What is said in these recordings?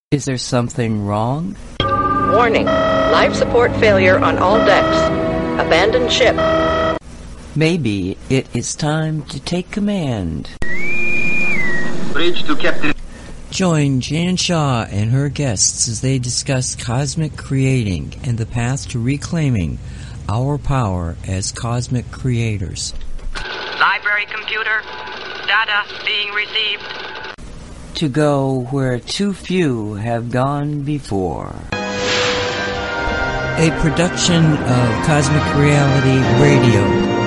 Is there something wrong? Warning. Life support failure on all decks. Abandon ship. Maybe it is time to take command. Bridge to Captain. Join Jan Shaw and her guests as they discuss cosmic creating and the path to reclaiming our power as cosmic creators. Library computer. Data being received. To go where too few have gone before. A production of Cosmic Reality Radio.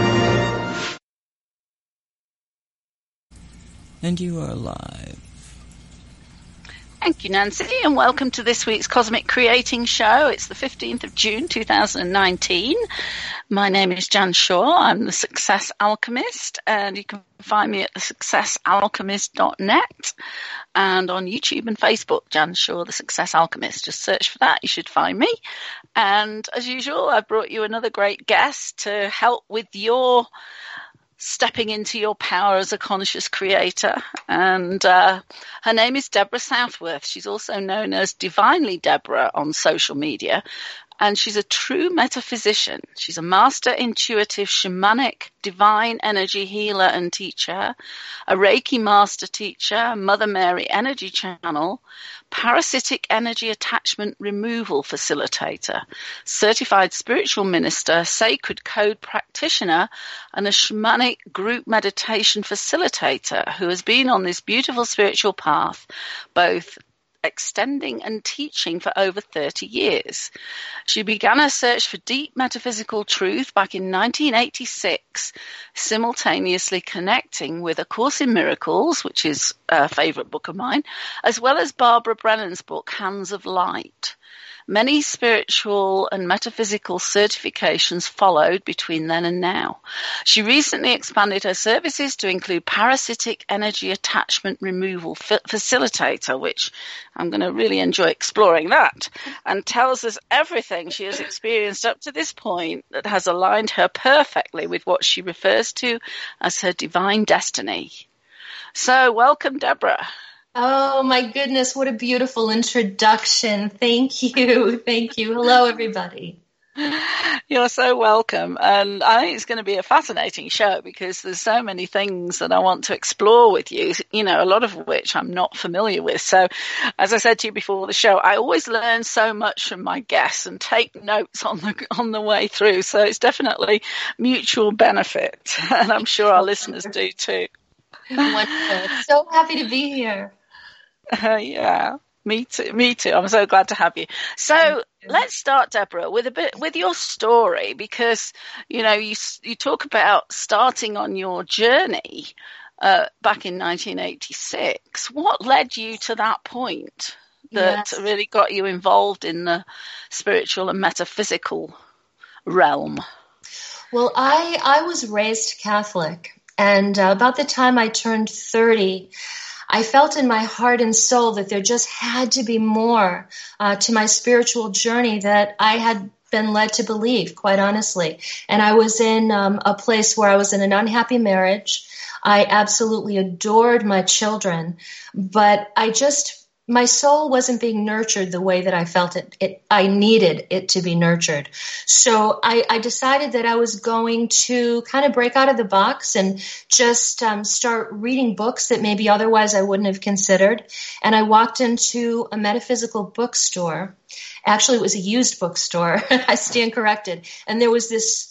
And you are live. Thank you, Nancy, and welcome to this week's Cosmic Creating Show. It's the 15th of June, 2019. My name is Jan Shaw. I'm the Success Alchemist, and you can find me at thesuccessalchemist.net and on YouTube and Facebook, Jan Shaw, the Success Alchemist. Just search for that. You should find me. And as usual, I've brought you another great guest to help with your stepping into your power as a conscious creator. And her name is Deborah Southworth. She's also known as Divinely Deborah on social media. And she's a true metaphysician. She's a master intuitive shamanic divine energy healer and teacher, a Reiki master teacher, Mother Mary energy channel, parasitic energy attachment removal facilitator, certified spiritual minister, sacred code practitioner, and a shamanic group meditation facilitator who has been on this beautiful spiritual path, both extending and teaching for over 30 years. She began her search for deep metaphysical truth back in 1986, simultaneously connecting with A Course in Miracles, which is a favorite book of mine, as well as Barbara Brennan's book, Hands of Light. Many spiritual and metaphysical certifications followed between then and now. She recently expanded her services to include parasitic energy attachment removal facilitator, which I'm going to really enjoy exploring that, and tells us everything she has experienced up to this point that has aligned her perfectly with what she refers to as her divine destiny. So welcome, Deborah. Oh, my goodness. What a beautiful introduction. Thank you. Thank you. Hello, everybody. You're so welcome. And I think it's going to be a fascinating show because there's so many things that I want to explore with you, you know, a lot of which I'm not familiar with. So as I said to you before the show, I always learn so much from my guests and take notes on the way through. So it's definitely mutual benefit. And I'm sure our listeners do too. Wonderful. So happy to be here. Yeah, me too. I'm so glad to have you. So let's start, Deborah, with your story, because you know you talk about starting on your journey back in 1986. What led you to that point that really got you involved in the spiritual and metaphysical realm? Well, I was raised Catholic, and about the time I turned 30. I felt in my heart and soul that there just had to be more to my spiritual journey that I had been led to believe, quite honestly. And I was in a place where I was in an unhappy marriage. I absolutely adored my children, but my soul wasn't being nurtured the way that I felt I needed it to be nurtured. So I decided that I was going to kind of break out of the box and just start reading books that maybe otherwise I wouldn't have considered. And I walked into a metaphysical bookstore. Actually, it was a used bookstore. I stand corrected. And there was this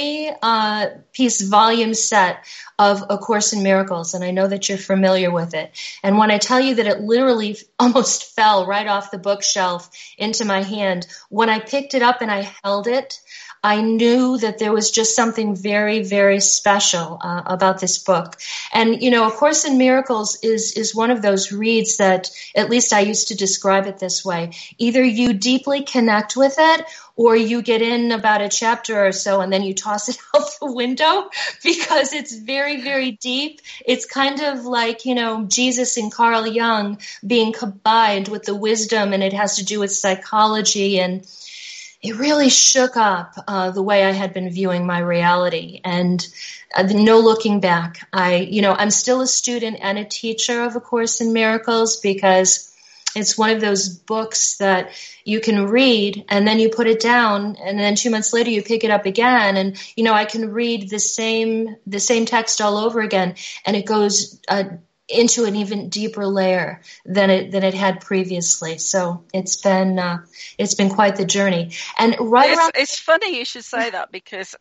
3-piece volume set of A Course in Miracles, and I know that you're familiar with it. And when I tell you that it literally almost fell right off the bookshelf into my hand, when I picked it up and I held it, I knew that there was just something very, very special about this book. And, you know, A Course in Miracles is one of those reads that, at least I used to describe it this way, either you deeply connect with it or you get in about a chapter or so and then you toss it out the window because it's very, very deep. It's kind of like, you know, Jesus and Carl Jung being combined with the wisdom, and it has to do with psychology, and it really shook up the way I had been viewing my reality, and no looking back. I'm still a student and a teacher of A Course in Miracles because It's one of those books that you can read and then you put it down, and then 2 months later you pick it up again, and I can read the same text all over again, and it goes into an even deeper layer than it had previously. So it's been quite the journey. And it's funny you should say that, because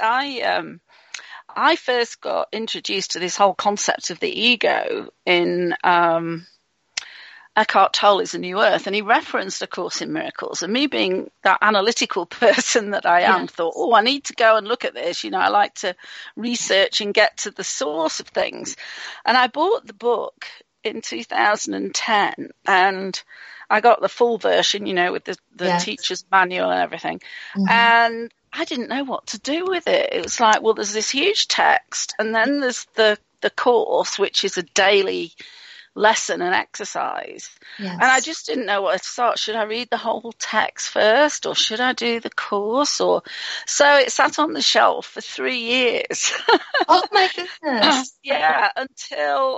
I first got introduced to this whole concept of the ego in Eckhart Tolle's A New Earth, and he referenced A Course in Miracles. And me being that analytical person that I am, thought, I need to go and look at this. I like to research and get to the source of things. And I bought the book in 2010, and I got the full version, with the teacher's manual and everything. Mm-hmm. And I didn't know what to do with it. It was like, well, there's this huge text, and then there's the course, which is a daily lesson and exercise. Yes. And I just didn't know what to start. Should I read the whole text first, or should I do the course? So it sat on the shelf for 3 years. Oh my goodness. Yeah, until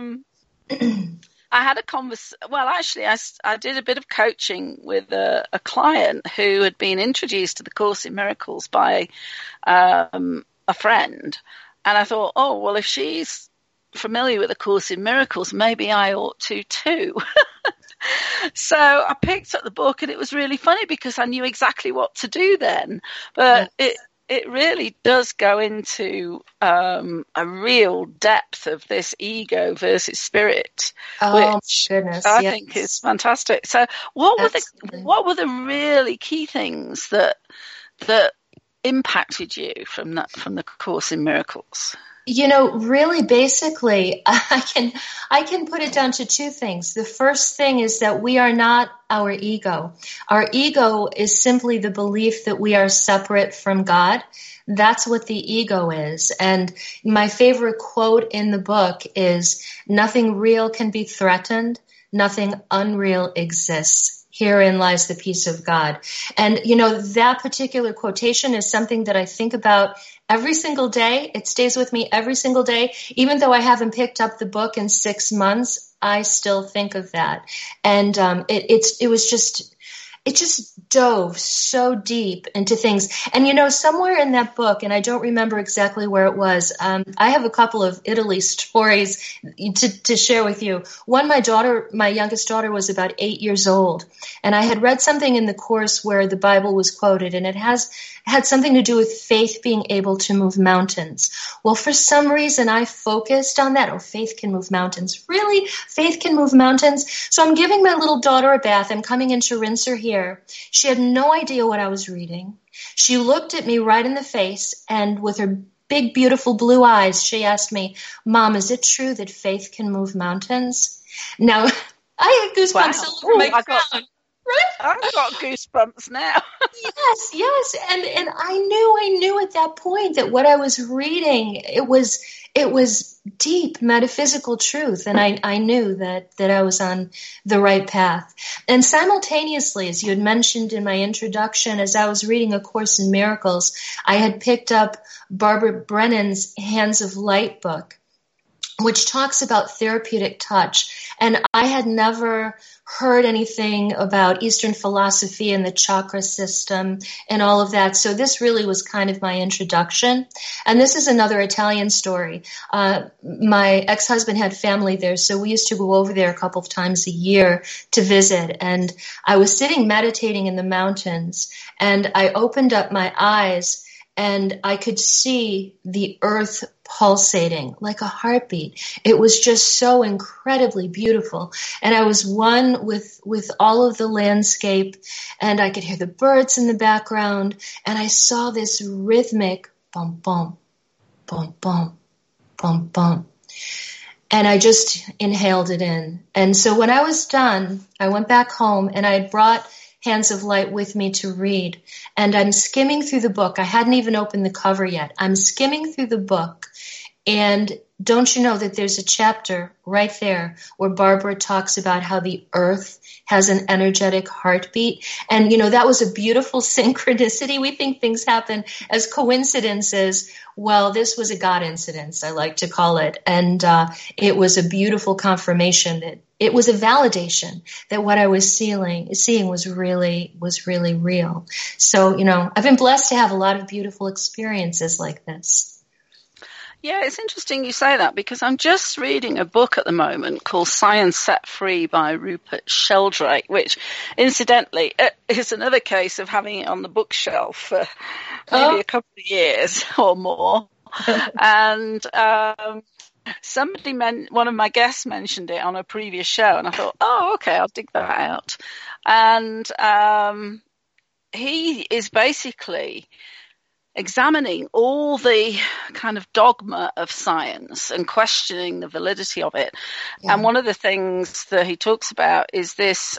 I had a conversation. Well, actually, I did a bit of coaching with a client who had been introduced to the Course in Miracles by a friend. And I thought, well, if she's familiar with the Course in Miracles, maybe I ought to too. So I picked up the book, and it was really funny because I knew exactly what to do then. But it really does go into a real depth of this ego versus spirit, which goodness, I think is fantastic. So what were the really key things that impacted you from the Course in Miracles? Really basically, I can put it down to 2 things. The first thing is that we are not our ego. Our ego is simply the belief that we are separate from God. That's what the ego is. And my favorite quote in the book is, "Nothing real can be threatened. Nothing unreal exists. Herein lies the peace of God." And, that particular quotation is something that I think about every single day. It stays with me every single day. Even though I haven't picked up the book in 6 months, I still think of that. And it just dove so deep into things. And, somewhere in that book, and I don't remember exactly where it was, I have a couple of Italy stories to share with you. One, my youngest daughter was about 8 years old, and I had read something in the course where the Bible was quoted, and it had something to do with faith being able to move mountains. Well, for some reason, I focused on that. Oh, faith can move mountains. Really? Faith can move mountains? So I'm giving my little daughter a bath. I'm coming in to rinse her hair. She had no idea what I was reading. She looked at me right in the face, and with her big, beautiful blue eyes, she asked me, "Mom, is it true that faith can move mountains?" Now, I had goosebumps all over my crown. Right? I've got goosebumps now. Yes. And I knew at that point that what I was reading, it was deep metaphysical truth. And I knew that I was on the right path. And simultaneously, as you had mentioned in my introduction, as I was reading A Course in Miracles, I had picked up Barbara Brennan's Hands of Light book, which talks about therapeutic touch. And I had never heard anything about Eastern philosophy and the chakra system and all of that. So this really was kind of my introduction. And this is another Italian story. My ex-husband had family there, so we used to go over there a couple of times a year to visit. And I was sitting meditating in the mountains, and I opened up my eyes, and I could see the earth pulsating like a heartbeat. It was just so incredibly beautiful. And I was one with all of the landscape, and I could hear the birds in the background, and I saw this rhythmic bum, bum, bum, bum, bum, bum. And I just inhaled it in. And so when I was done, I went back home, and I had brought Hands of Light with me to read. And I'm skimming through the book. I hadn't even opened the cover yet. I'm skimming through the book. And don't you know that there's a chapter right there where Barbara talks about how the earth has an energetic heartbeat? And, that was a beautiful synchronicity. We think things happen as coincidences. Well, this was a God incidence, I like to call it. And it was a beautiful confirmation that it was a validation that what I was seeing was really real. So, I've been blessed to have a lot of beautiful experiences like this. Yeah, it's interesting you say that, because I'm just reading a book at the moment called Science Set Free by Rupert Sheldrake, which, incidentally, is another case of having it on the bookshelf for maybe a couple of years or more. And one of my guests mentioned it on a previous show, and I thought, okay, I'll dig that out. And he is basically examining all the kind of dogma of science and questioning the validity of it. Yeah. And one of the things that he talks about is this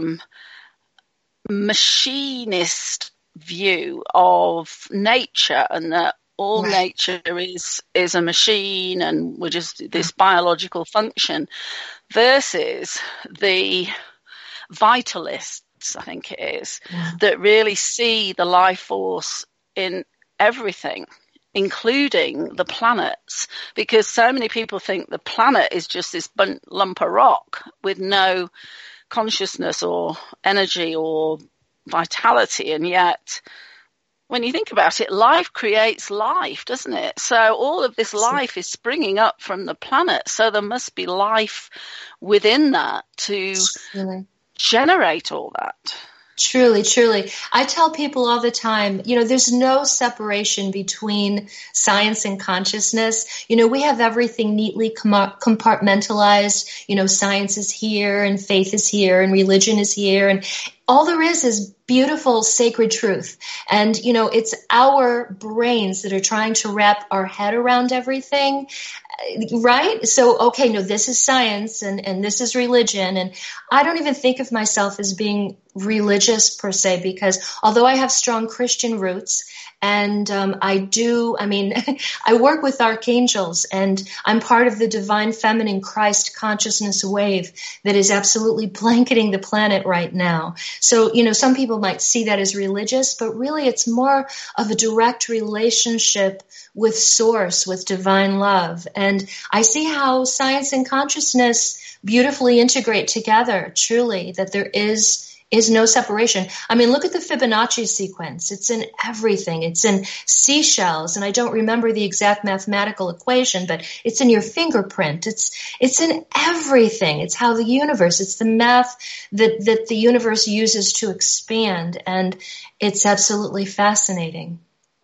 machinist view of nature, and that all nature is a machine and we're just this biological function, versus the vitalists, I think it is, that really see the life force in everything, including the planets, because so many people think the planet is just this lump of rock with no consciousness or energy or vitality. And yet, when you think about it, life creates life, doesn't it? So all of this life is springing up from the planet. So there must be life within that to generate all that. Truly, truly. I tell people all the time, there's no separation between science and consciousness. We have everything neatly compartmentalized. Science is here and faith is here and religion is here. And all there is beautiful, sacred truth. And, it's our brains that are trying to wrap our head around everything, right? So, okay, no, this is science and this is religion. And I don't even think of myself as being religious per se, because although I have strong Christian roots, and I work with archangels, and I'm part of the divine feminine Christ consciousness wave that is absolutely blanketing the planet right now. So, some people might see that as religious, but really it's more of a direct relationship with source, with divine love. And I see how science and consciousness beautifully integrate together, truly, that there is no separation. Look at the Fibonacci sequence. It's in everything. It's in seashells, and I don't remember the exact mathematical equation, but it's in your fingerprint. It's in everything. It's how the universe, it's the math that the universe uses to expand, and it's absolutely fascinating.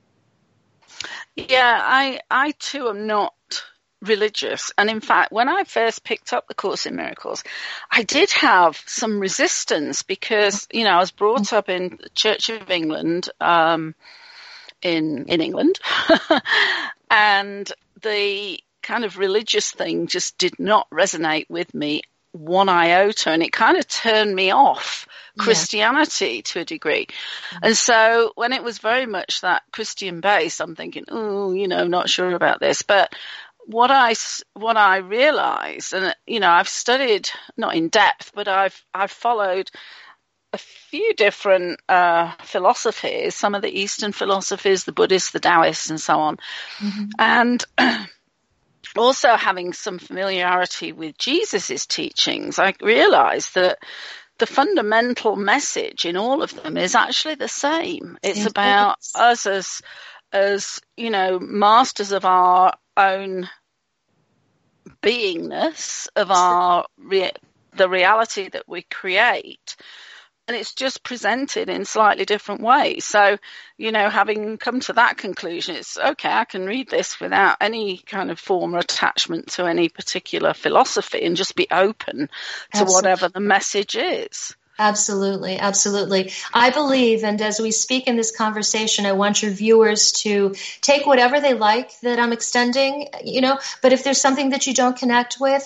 Yeah, I too am not religious. And in fact, when I first picked up the Course in Miracles, I did have some resistance because, I was brought up in the Church of England, in England, and the kind of religious thing just did not resonate with me one iota, and it kind of turned me off Christianity to a degree. And so when it was very much that Christian base, I'm thinking, not sure about this. But what I realized, and I've studied, not in depth, but I've followed a few different philosophies, some of the Eastern philosophies, the Buddhists, the Taoists, and so on. And also having some familiarity with Jesus's teachings, I realized that the fundamental message in all of them is actually the same. It's about us as masters of our own beingness, of the reality that we create, and it's just presented in slightly different ways. So, having come to that conclusion, it's okay, I can read this without any kind of form or attachment to any particular philosophy and just be open to whatever the message is. Absolutely, absolutely. I believe, and as we speak in this conversation, I want your viewers to take whatever they like that I'm extending, but if there's something that you don't connect with,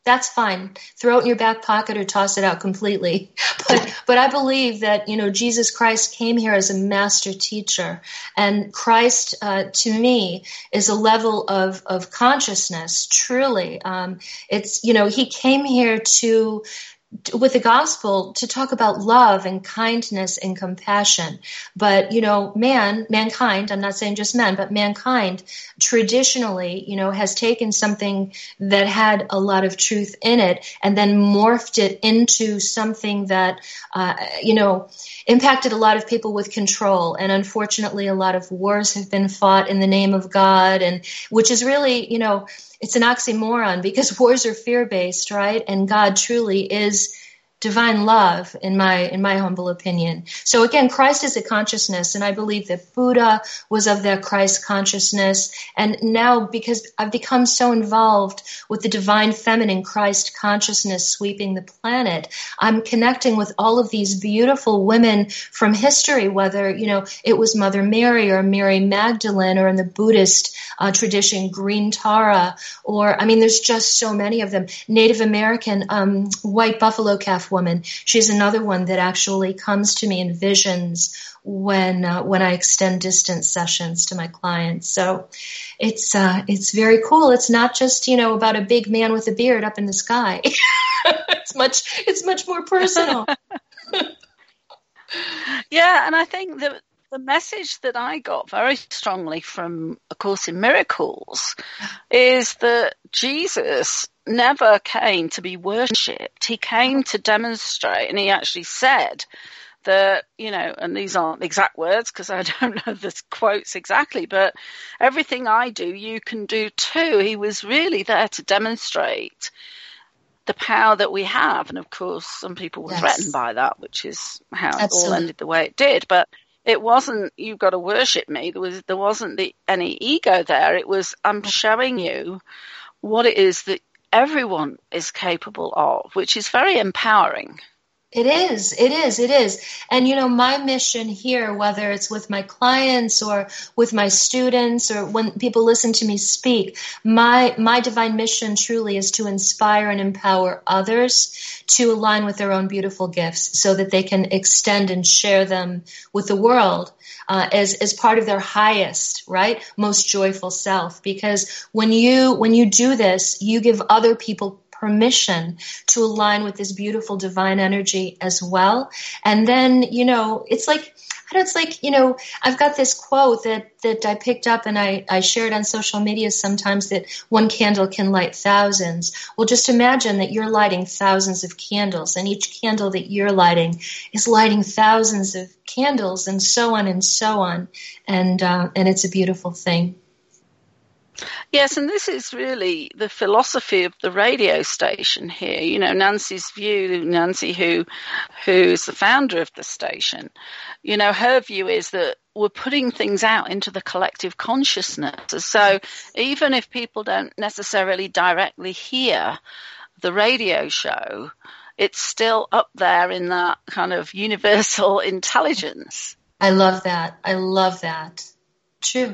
that's fine. Throw it in your back pocket or toss it out completely. But I believe that, Jesus Christ came here as a master teacher. And Christ, to me, is a level of consciousness, truly. He came here with the gospel to talk about love and kindness and compassion. But, mankind, I'm not saying just men, but mankind traditionally, has taken something that had a lot of truth in it and then morphed it into something that, impacted a lot of people with control. And unfortunately, a lot of wars have been fought in the name of God, and which is really, it's an oxymoron because wars are fear-based, right? And God truly is divine love, in my humble opinion. So again, Christ is a consciousness, and I believe that Buddha was of that Christ consciousness. And now, because I've become so involved with the divine feminine Christ consciousness sweeping the planet, I'm connecting with all of these beautiful women from history, whether, it was Mother Mary or Mary Magdalene, or in the Buddhist tradition, Green Tara, or, there's just so many of them. Native American, white buffalo calf woman. She's another one that actually comes to me in visions when I extend distance sessions to my clients. So it's very cool. It's not just, about a big man with a beard up in the sky. It's much more personal. Yeah, and I think that the message that I got very strongly from A Course in Miracles is that Jesus never came to be worshipped. He came to demonstrate, and he actually said that, and these aren't exact words because I don't know the quotes exactly, but everything I do, you can do too. He was really there to demonstrate the power that we have. And of course, some people were threatened by that, which is how it all ended the way it did. But it wasn't, you've got to worship me. There wasn't any ego there. It was, I'm showing you what it is that everyone is capable of, which is very empowering. It is. And, my mission here, whether it's with my clients or with my students or when people listen to me speak, my divine mission truly is to inspire and empower others to align with their own beautiful gifts so that they can extend and share them with the world as part of their highest, right, most joyful self. Because when you do this, you give other people permission to align with this beautiful divine energy as well. And then, it's like, I've got this quote that I picked up and I shared on social media sometimes, that one candle can light thousands. Well, just imagine that you're lighting thousands of candles, and each candle that you're lighting is lighting thousands of candles, and so on and so on. And it's a beautiful thing. Yes, and this is really the philosophy of the radio station here. Nancy's view, Nancy, who's the founder of the station, her view is that we're putting things out into the collective consciousness. So even if people don't necessarily directly hear the radio show, it's still up there in that kind of universal intelligence. I love that. True.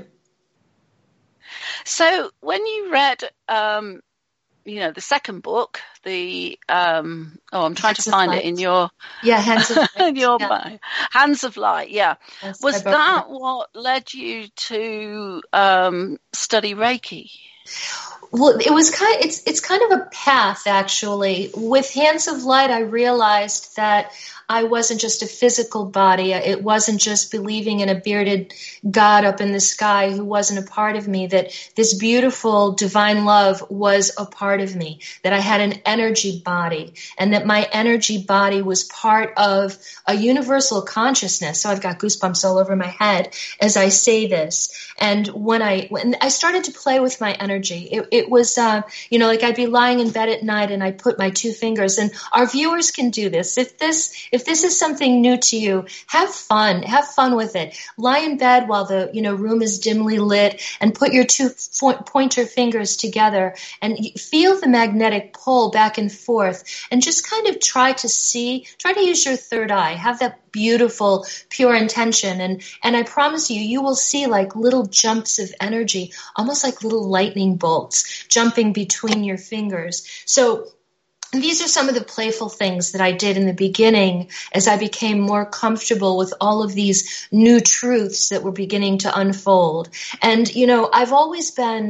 So when you read, the second book, I'm trying to find it in your Hands of Light. in your bio. Hands of Light. Yeah, yes, was that what led you to study Reiki? Well, it was it's kind of a path, actually. With Hands of Light, I realized that I wasn't just a physical body. It wasn't just believing in a bearded God up in the sky who wasn't a part of me, that this beautiful divine love was a part of me, that I had an energy body, and that my energy body was part of a universal consciousness. So I've got goosebumps all over my head as I say this. And when I started to play with my energy, it was, like I'd be lying in bed at night and I'd put my two fingers, and our viewers can do this. If this is something new to you, have fun with it. Lie in bed while the, room is dimly lit and put your two pointer fingers together and feel the magnetic pull back and forth, and just kind of try to use your third eye, have that beautiful, pure intention. And I promise you will see like little jumps of energy, almost like little lightning bolts jumping between your fingers. So And these are some of the playful things that I did in the beginning as I became more comfortable with all of these new truths that were beginning to unfold. And, I've always been,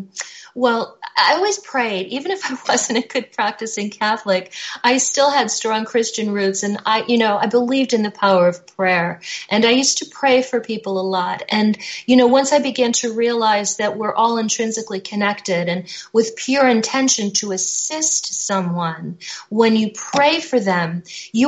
I always prayed, even if I wasn't a good practicing Catholic, I still had strong Christian roots, and I believed in the power of prayer, and I used to pray for people a lot. And, once I began to realize that we're all intrinsically connected and with pure intention to assist someone, when you pray for them,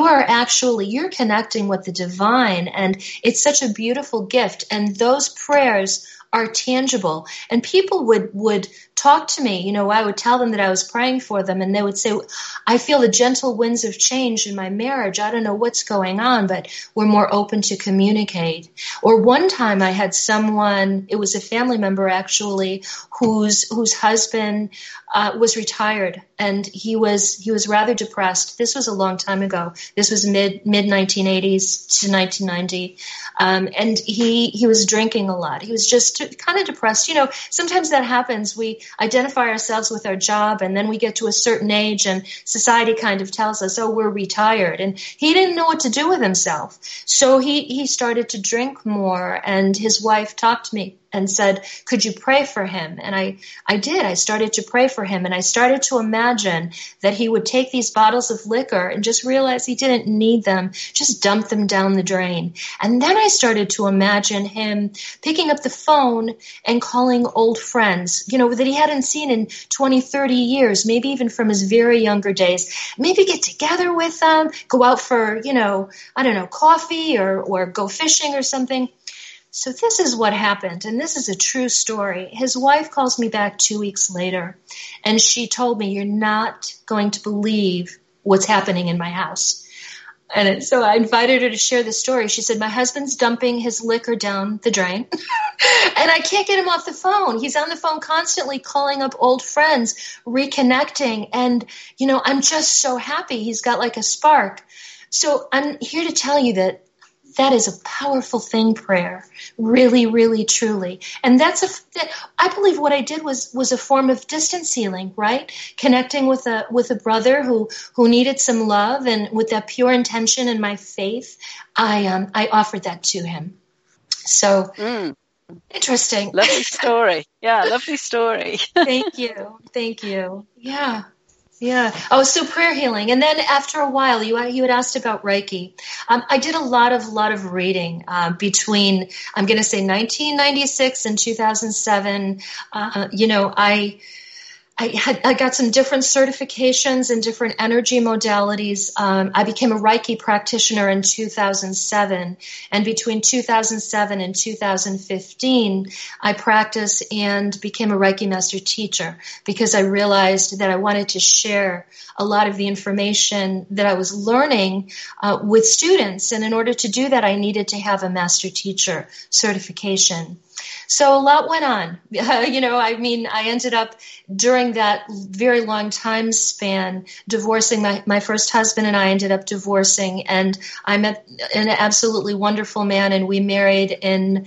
you're connecting with the divine, and it's such a beautiful gift. And those prayers are tangible. And people would talk to me, I would tell them that I was praying for them, and they would say, I feel the gentle winds of change in my marriage. I don't know what's going on, but we're more open to communicate. Or one time I had someone, it was a family member actually, whose husband was retired, and he was rather depressed. This was a long time ago. This was mid 1980s to 1990. And he was drinking a lot. He was just kind of depressed. Sometimes that happens. We identify ourselves with our job, and then we get to a certain age, and society kind of tells us, oh, we're retired. And he didn't know what to do with himself. So he started to drink more, and his wife talked to me and said, could you pray for him? And I did. I started to pray for him, and I started to imagine that he would take these bottles of liquor and just realize he didn't need them, just dump them down the drain. And then I started to imagine him picking up the phone and calling old friends, that he hadn't seen in 20, 30 years, maybe even from his very younger days. Maybe get together with them, go out for, coffee or go fishing or something. So this is what happened, and this is a true story. His wife calls me back 2 weeks later, and she told me, you're not going to believe what's happening in my house. And so I invited her to share the story. She said, my husband's dumping his liquor down the drain, and I can't get him off the phone. He's on the phone constantly calling up old friends, reconnecting, and, I'm just so happy. He's got like a spark. So I'm here to tell you that is a powerful thing, prayer. Really, really, truly. And I believe what I did was a form of distance healing, right? Connecting with a brother who needed some love, and with that pure intention and my faith, I offered that to him. So interesting. Lovely story. Yeah, lovely story. Thank you. Yeah. Yeah. Oh, so prayer healing. And then after a while, you had asked about Reiki. I did a lot of reading between, I'm going to say 1996 and 2007. I got some different certifications in different energy modalities. I became a Reiki practitioner in 2007. And between 2007 and 2015, I practiced and became a Reiki master teacher, because I realized that I wanted to share a lot of the information that I was learning with students. And in order to do that, I needed to have a master teacher certification. So a lot went on. I ended up during that very long time span divorcing. My first husband and I ended up divorcing, and I met an absolutely wonderful man, and we married in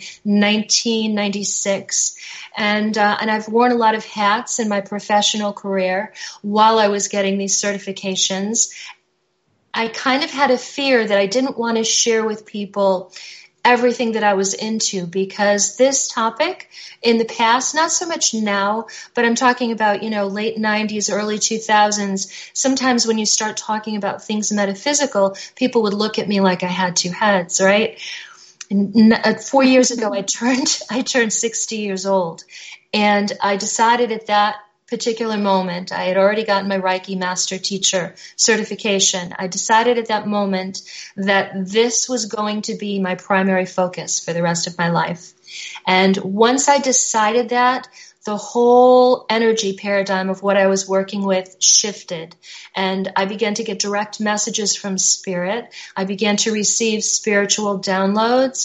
1996. And I've worn a lot of hats in my professional career while I was getting these certifications. I kind of had a fear that I didn't want to share with people everything that I was into, because this topic in the past, not so much now, but I'm talking about, late 90s, early 2000s, sometimes when you start talking about things metaphysical, people would look at me like I had two heads, right? And 4 years ago, I turned 60 years old, and I decided at that particular moment, I had already gotten my Reiki master teacher certification. I decided at that moment that this was going to be my primary focus for the rest of my life. And once I decided that, the whole energy paradigm of what I was working with shifted, and I began to get direct messages from spirit. I began to receive spiritual downloads.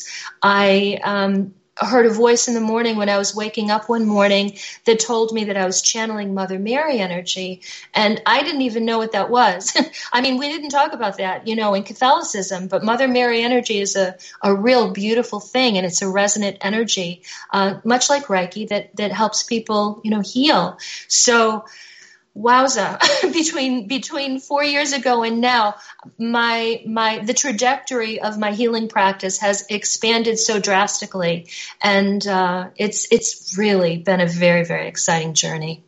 I heard a voice in the morning when I was waking up one morning that told me that I was channeling Mother Mary energy, and I didn't even know what that was. I mean, we didn't talk about that, in Catholicism, but Mother Mary energy is a real beautiful thing, and it's a resonant energy, much like Reiki, that helps people, heal. So wowza, between 4 years ago and now, the trajectory of my healing practice has expanded so drastically, and it's really been a very, very exciting journey.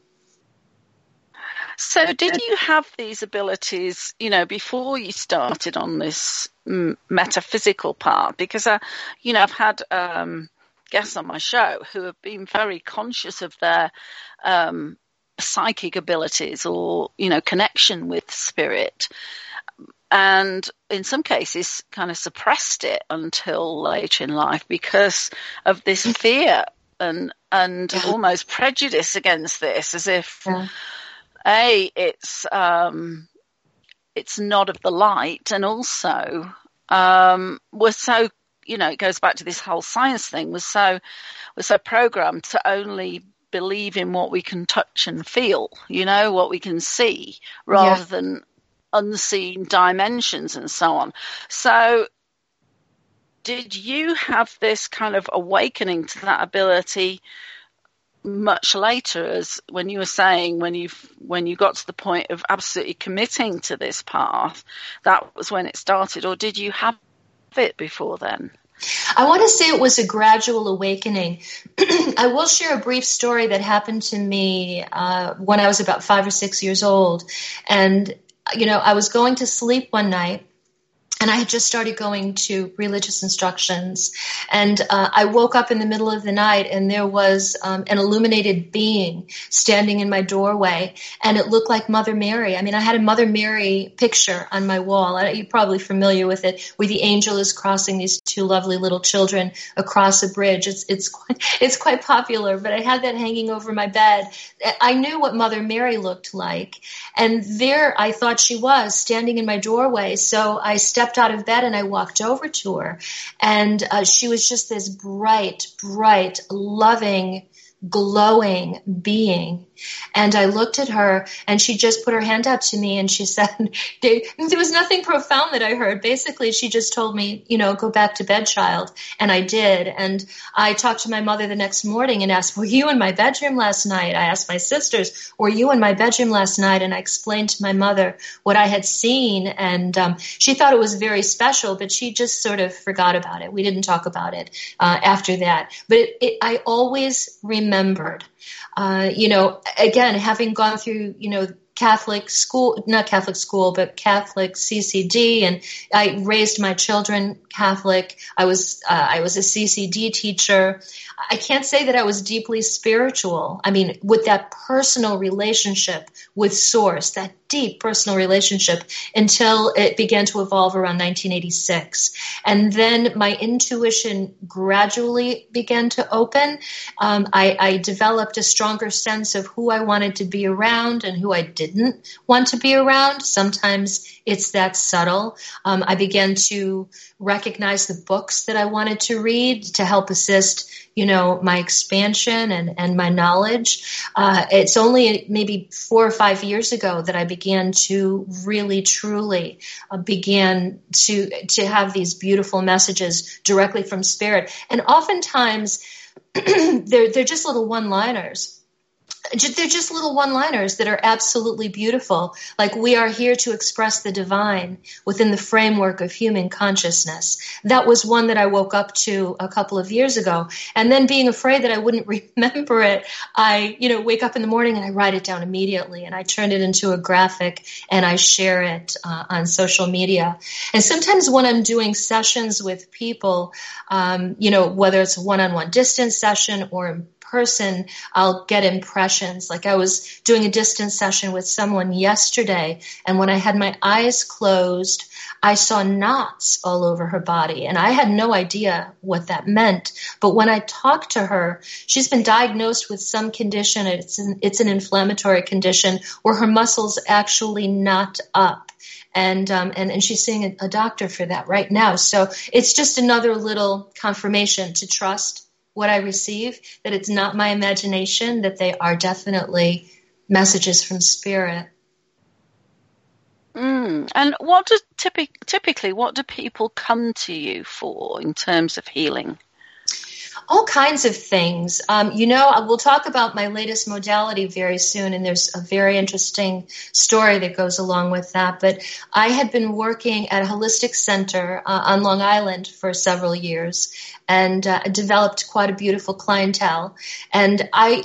So did you have these abilities, before you started on this metaphysical part? Because, I've had guests on my show who have been very conscious of their psychic abilities or, connection with spirit. And in some cases kind of suppressed it until later in life because of this fear and almost prejudice against this, as if... Yeah. It's not of the light, and also we're so, it goes back to this whole science thing. We're so programmed to only believe in what we can touch and feel, what we can see, rather than unseen dimensions and so on. So did you have this kind of awakening to that ability much later, as when you were saying when you got to the point of absolutely committing to this path, that was when it started, or did you have it before then? I want to say it was a gradual awakening. I will share a brief story that happened to me when I was about 5 or 6 years old, and I was going to sleep one night. And I had just started going to religious instructions, and I woke up in the middle of the night, and there was an illuminated being standing in my doorway, and it looked like Mother Mary. I mean, I had a Mother Mary picture on my wall. You're probably familiar with it, where the angel is crossing these two lovely little children across a bridge. It's quite popular, but I had that hanging over my bed. I knew what Mother Mary looked like, and there I thought she was standing in my doorway. So I stepped out of bed and I walked over to her, and she was just this bright, loving, glowing being. And I looked at her, and she just put her hand out to me, and she said, there was nothing profound that I heard. Basically, she just told me, go back to bed, child. And I did. And I talked to my mother the next morning and asked, were you in my bedroom last night? I asked my sisters, were you in my bedroom last night? And I explained to my mother what I had seen. And she thought it was very special, but she just sort of forgot about it. We didn't talk about it after that. But I always remembered, again, having gone through, Catholic school, not Catholic school, but Catholic CCD, and I raised my children Catholic. I was a CCD teacher. I can't say that I was deeply spiritual. I mean, with that personal relationship with Source, that deep personal relationship, until it began to evolve around 1986. And then my intuition gradually began to open. I developed a stronger sense of who I wanted to be around and who I didn't want to be around. Sometimes it's that subtle. I began to recognize the books that I wanted to read to help assist, my expansion and my knowledge. It's only maybe 4 or 5 years ago that I began to really, truly began to have these beautiful messages directly from Spirit. And oftentimes they're just little one-liners. They're just little one-liners that are absolutely beautiful. Like, we are here to express the divine within the framework of human consciousness. That was one that I woke up to a couple of years ago. And then, being afraid that I wouldn't remember it, I, wake up in the morning and I write it down immediately, and I turn it into a graphic and I share it on social media. And sometimes when I'm doing sessions with people, whether it's a one-on-one distance session or in person, I'll get impressions. Like, I was doing a distance session with someone yesterday, and when I had my eyes closed, I saw knots all over her body, and I had no idea what that meant. But when I talked to her, she's been diagnosed with some condition. It's an inflammatory condition where her muscles actually knot up. And she's seeing a doctor for that right now. So it's just another little confirmation to trust what I receive, that it's not my imagination, that they are definitely messages from Spirit. And what do typically, what do people come to you for in terms of healing? All kinds of things. We'll talk about my latest modality very soon, and there's a very interesting story that goes along with that. But I had been working at a holistic center on Long Island for several years and developed quite a beautiful clientele. And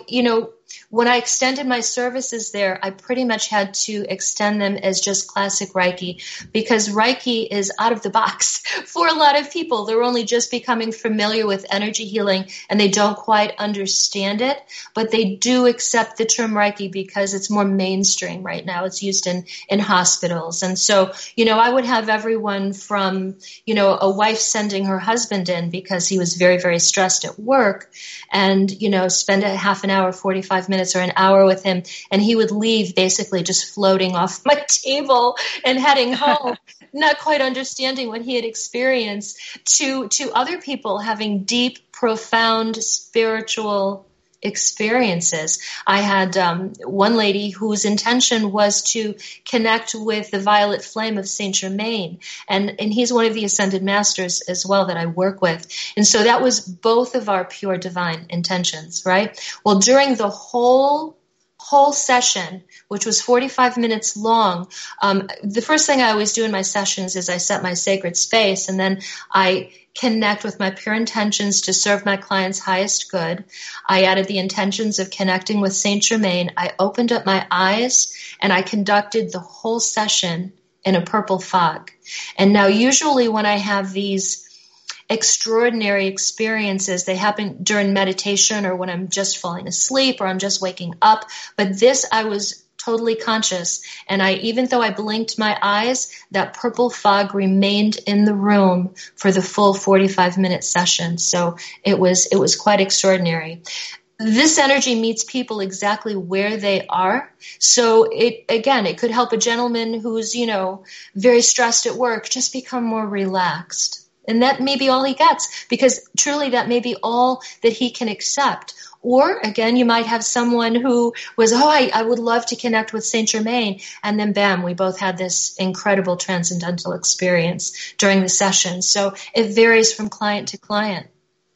when I extended my services there, I pretty much had to extend them as just classic Reiki, because Reiki is out of the box for a lot of people. They're only just becoming familiar with energy healing and they don't quite understand it, but they do accept the term Reiki because it's more mainstream right now. It's used in hospitals. And so, I would have everyone from, a wife sending her husband in because he was very, very stressed at work and, spend a half an hour, 45 minutes or an hour with him, and he would leave basically just floating off my table and heading home, not quite understanding what he had experienced, to other people having deep, profound spiritual experiences. I had one lady whose intention was to connect with the violet flame of Saint Germain, and he's one of the ascended masters as well that I work with. And so that was both of our pure divine intentions, right? Well, during the whole session, which was 45 minutes long, the first thing I always do in my sessions is I set my sacred space, and then I connect with my pure intentions to serve my client's highest good. I added the intentions of connecting with Saint Germain. I opened up my eyes and I conducted the whole session in a purple fog. And now usually when I have these extraordinary experiences, they happen during meditation or when I'm just falling asleep or I'm just waking up. But this, I was totally conscious. And even though I blinked my eyes, that purple fog remained in the room for the full 45-minute session. So it was quite extraordinary. This energy meets people exactly where they are. So it could help a gentleman who's, very stressed at work just become more relaxed. And that may be all he gets, because truly that may be all that he can accept. Or, again, you might have someone who was, I would love to connect with Saint Germain. And then, bam, we both had this incredible transcendental experience during the session. So it varies from client to client.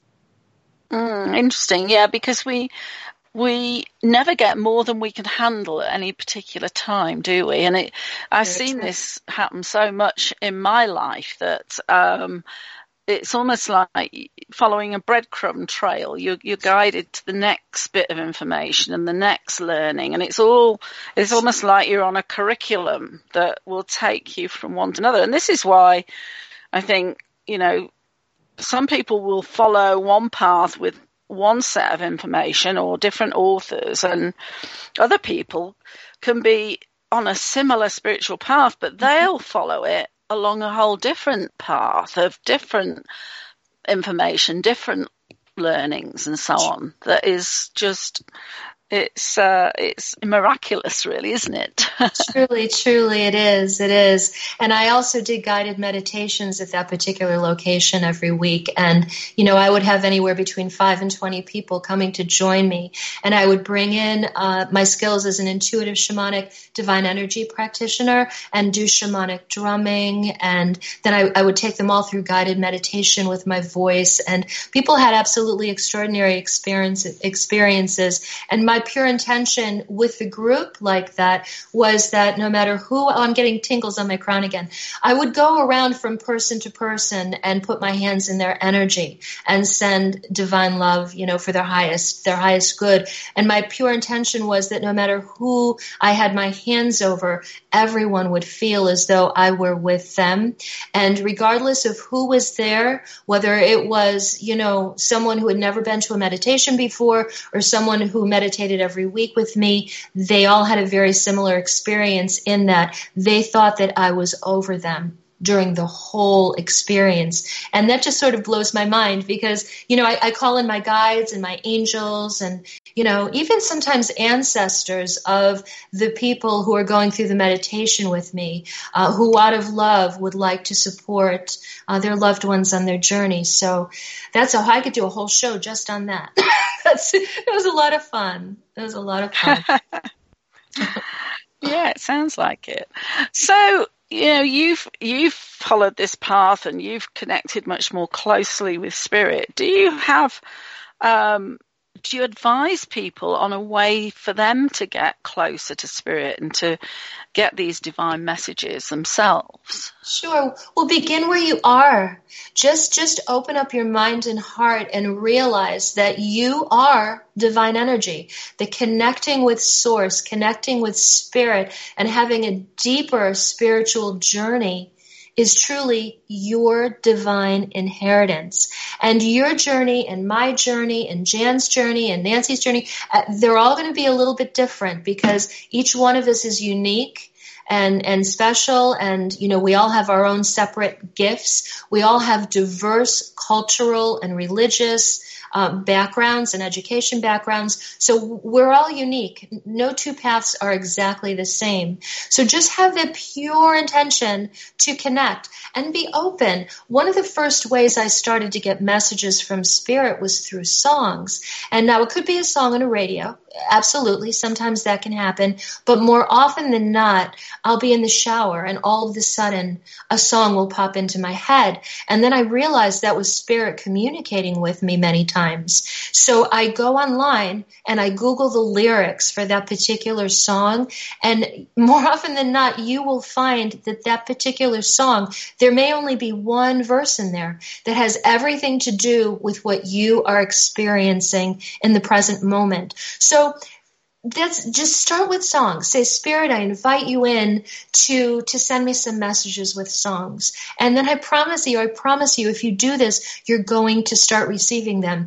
Interesting, yeah, because we never get more than we can handle at any particular time, do we? And I've seen this happen so much in my life that it's almost like following a breadcrumb trail. You're guided to the next bit of information and the next learning, and it's almost like you're on a curriculum that will take you from one to another. And this is why I think, some people will follow one path with one set of information or different authors, and other people can be on a similar spiritual path, but they'll follow it along a whole different path of different information, different learnings and so on. That is just, it's miraculous, really, isn't it? Truly it is. It is. And I also did guided meditations at that particular location every week. And, I would have anywhere between 5 and 20 people coming to join me. And I would bring in my skills as an intuitive shamanic divine energy practitioner and do shamanic drumming. And then I would take them all through guided meditation with my voice. And people had absolutely extraordinary experiences. And my pure intention with the group like that was that no matter who, I'm getting tingles on my crown again, I would go around from person to person and put my hands in their energy and send divine love, for their highest good. And my pure intention was that no matter who I had my hands over, everyone would feel as though I were with them. And regardless of who was there, whether it was, someone who had never been to a meditation before or someone who meditated every week with me, they all had a very similar experience in that they thought that I was over them during the whole experience. And that just sort of blows my mind because, I call in my guides and my angels and, even sometimes ancestors of the people who are going through the meditation with me, who out of love would like to support their loved ones on their journey. So that's how I could do a whole show just on that. It was a lot of fun. It was a lot of fun. Yeah, it sounds like it. So you've followed this path and you've connected much more closely with spirit. Do you advise people on a way for them to get closer to spirit and to get these divine messages themselves? Sure. Well, begin where you are. Just open up your mind and heart and realize that you are divine energy. The connecting with source, connecting with spirit, and having a deeper spiritual journey is truly your divine inheritance. And your journey and my journey and Jan's journey and Nancy's journey, they're all going to be a little bit different because each one of us is unique and special. And, we all have our own separate gifts. We all have diverse cultural and religious backgrounds and education backgrounds. So we're all unique. No two paths are exactly the same. So just have the pure intention to connect and be open. One of the first ways I started to get messages from spirit was through songs. And now it could be a song on a radio. Absolutely. Sometimes that can happen. But more often than not, I'll be in the shower and all of a sudden a song will pop into my head. And then I realized that was spirit communicating with me many times. So I go online and I Google the lyrics for that particular song. And more often than not, you will find that particular song, there may only be one verse in there that has everything to do with what you are experiencing in the present moment. So that's just start with songs. Say, Spirit, I invite you in to send me some messages with songs. And then I promise you, if you do this, you're going to start receiving them.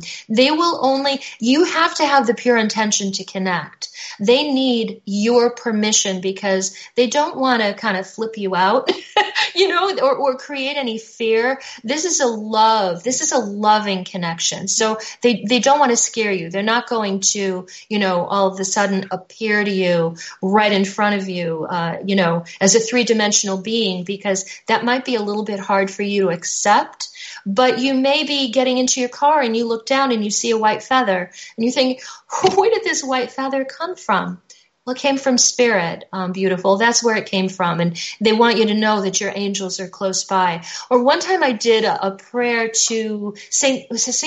You have to have the pure intention to connect. They need your permission because they don't want to kind of flip you out, or create any fear. This is a loving connection. So they don't want to scare you. They're not going to, all of a sudden appear to you right in front of you, as a three-dimensional being, because that might be a little bit hard for you to accept. But you may be getting into your car and you look down and you see a white feather and you think, where did this white feather come from? Well, it came from spirit, beautiful. That's where it came from. And they want you to know that your angels are close by. Or one time I did a prayer to Saint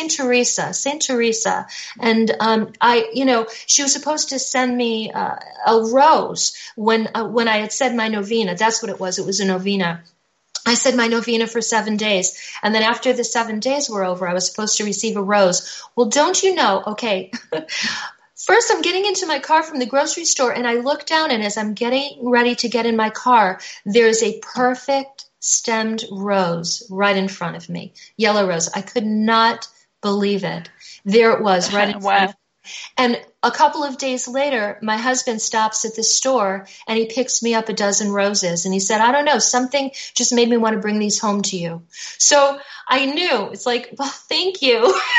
Teresa. And, she was supposed to send me a rose when I had said my novena. That's what it was. It was a novena. I said my novena for 7 days. And then after the 7 days were over, I was supposed to receive a rose. Well, don't you know? Okay. First, I'm getting into my car from the grocery store, and I look down, and as I'm getting ready to get in my car, there's a perfect stemmed rose right in front of me. Yellow rose. I could not believe it. There it was right in front of me. And a couple of days later, my husband stops at the store and he picks me up a dozen roses. And he said, I don't know, something just made me want to bring these home to you. So I knew, it's like, well, thank you.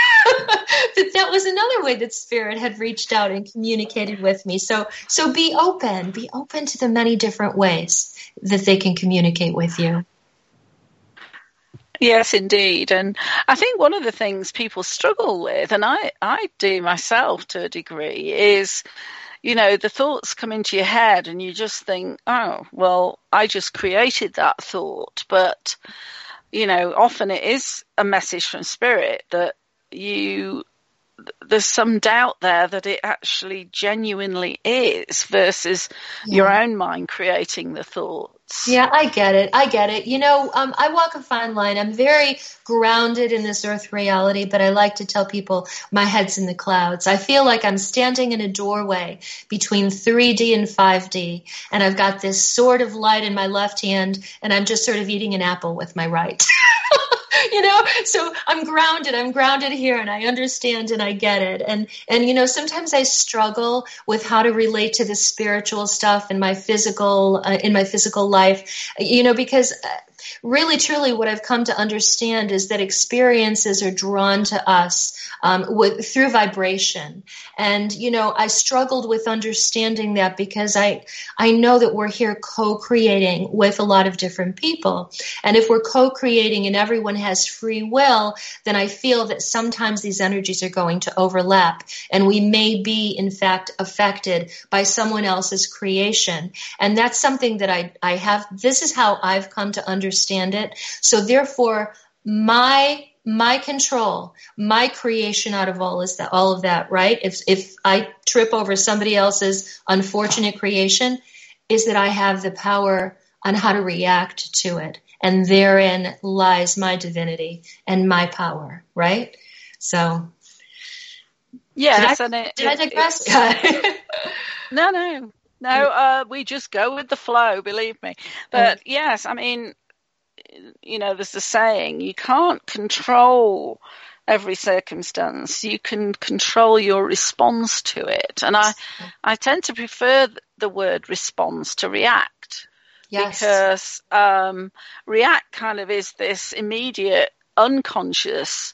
that was another way that spirit had reached out and communicated with me. So be open to the many different ways that they can communicate with you. Yes, indeed. And I think one of the things people struggle with, and I do myself to a degree, is, the thoughts come into your head and you just think, oh, well, I just created that thought. But, often it is a message from spirit that there's some doubt there that it actually genuinely is versus your own mind creating the thoughts. Yeah, I get it. I walk a fine line. I'm very grounded in this earth reality, but I like to tell people my head's in the clouds. I feel like I'm standing in a doorway between 3D and 5D, and I've got this sword of light in my left hand, and I'm just sort of eating an apple with my right. So I'm grounded here, and I understand and I get it. And sometimes I struggle with how to relate to the spiritual stuff in my physical life, because really, truly, what I've come to understand is that experiences are drawn to us through vibration. And, I struggled with understanding that because I know that we're here co-creating with a lot of different people. And if we're co-creating and everyone has free will, then I feel that sometimes these energies are going to overlap. And we may be, in fact, affected by someone else's creation. And that's something that I have. This is how I've come to understand it. So therefore, my control, my creation out of all of that, right? If I trip over somebody else's unfortunate creation, is that I have the power on how to react to it. And therein lies my divinity and my power, right? So, yes, did I digress? No, we just go with the flow, believe me. But yes, I mean, there's a saying, you can't control every circumstance. You can control your response to it. And I tend to prefer the word response to react. Yes. Because react kind of is this immediate, unconscious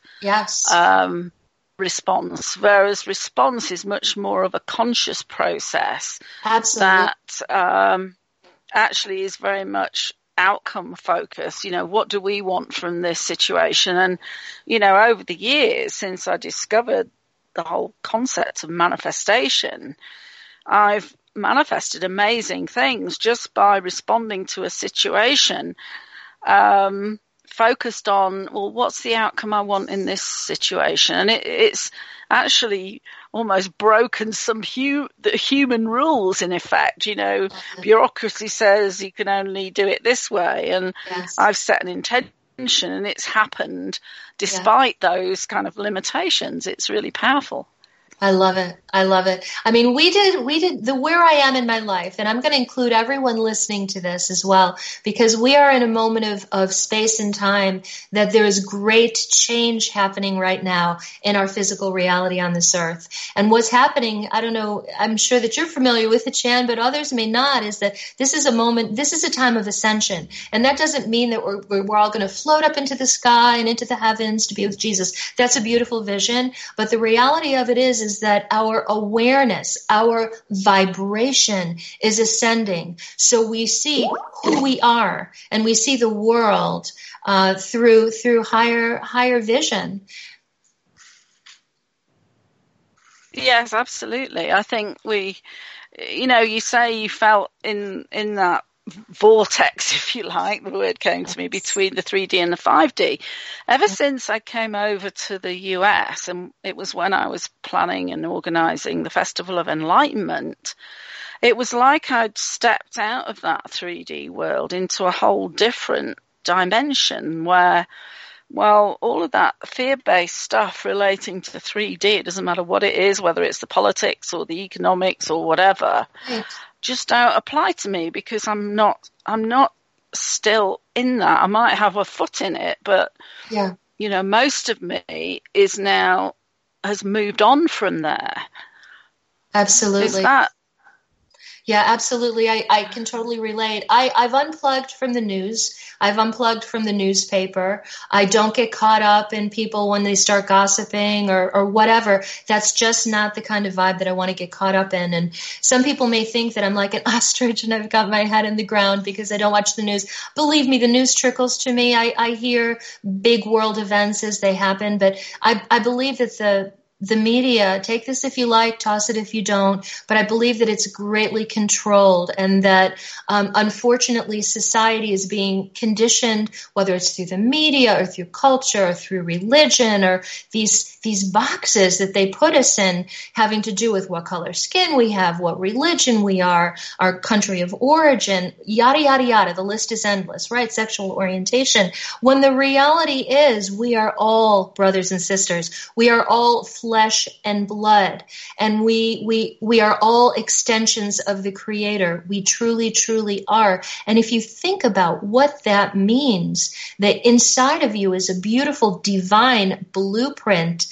response, whereas response is much more of a conscious process. Absolutely. That actually is very much outcome focused. What do we want from this situation? And, over the years since I discovered the whole concept of manifestation, I've manifested amazing things just by responding to a situation, focused on, well, what's the outcome I want in this situation? And it's actually almost broken some the human rules, in effect. Bureaucracy says you can only do it this way, and I've set an intention, and it's happened despite those kind of limitations. It's really powerful. I love it. I mean, we did the where I am in my life, and I'm going to include everyone listening to this as well, because we are in a moment of space and time that there is great change happening right now in our physical reality on this earth. And what's happening, I don't know, I'm sure that you're familiar with it, Chan, but others may not, is that this is a time of ascension. And that doesn't mean that we're all going to float up into the sky and into the heavens to be with Jesus. That's a beautiful vision. But the reality of it is that our awareness, our vibration is ascending. So we see who we are, and we see the world through higher vision. Yes, absolutely. I think you say you felt in that vortex, if you like, the word came to me, between the 3D and the 5D. Ever since I came over to the US, and it was when I was planning and organizing the Festival of Enlightenment, it was like I'd stepped out of that 3D world into a whole different dimension where, well, all of that fear-based stuff relating to the 3D, it doesn't matter what it is, whether it's the politics or the economics or whatever, just don't apply to me, because I'm not still in that. I might have a foot in it, but most of me has moved on from there. Absolutely. Is that? Yeah, absolutely. I can totally relate. I've unplugged from the news. I've unplugged from the newspaper. I don't get caught up in people when they start gossiping or whatever. That's just not the kind of vibe that I want to get caught up in. And some people may think that I'm like an ostrich and I've got my head in the ground because I don't watch the news. Believe me, the news trickles to me. I hear big world events as they happen, but I believe that the media, take this if you like, toss it if you don't, but I believe that it's greatly controlled, and that unfortunately society is being conditioned, whether it's through the media or through culture or through religion or these boxes that they put us in, having to do with what color skin we have, what religion we are, our country of origin, yada, yada, yada. The list is endless, right? Sexual orientation. When the reality is we are all brothers and sisters. We are all flesh and blood, and we are all extensions of the Creator. We truly, truly are. And if you think about what that means, that inside of you is a beautiful divine blueprint,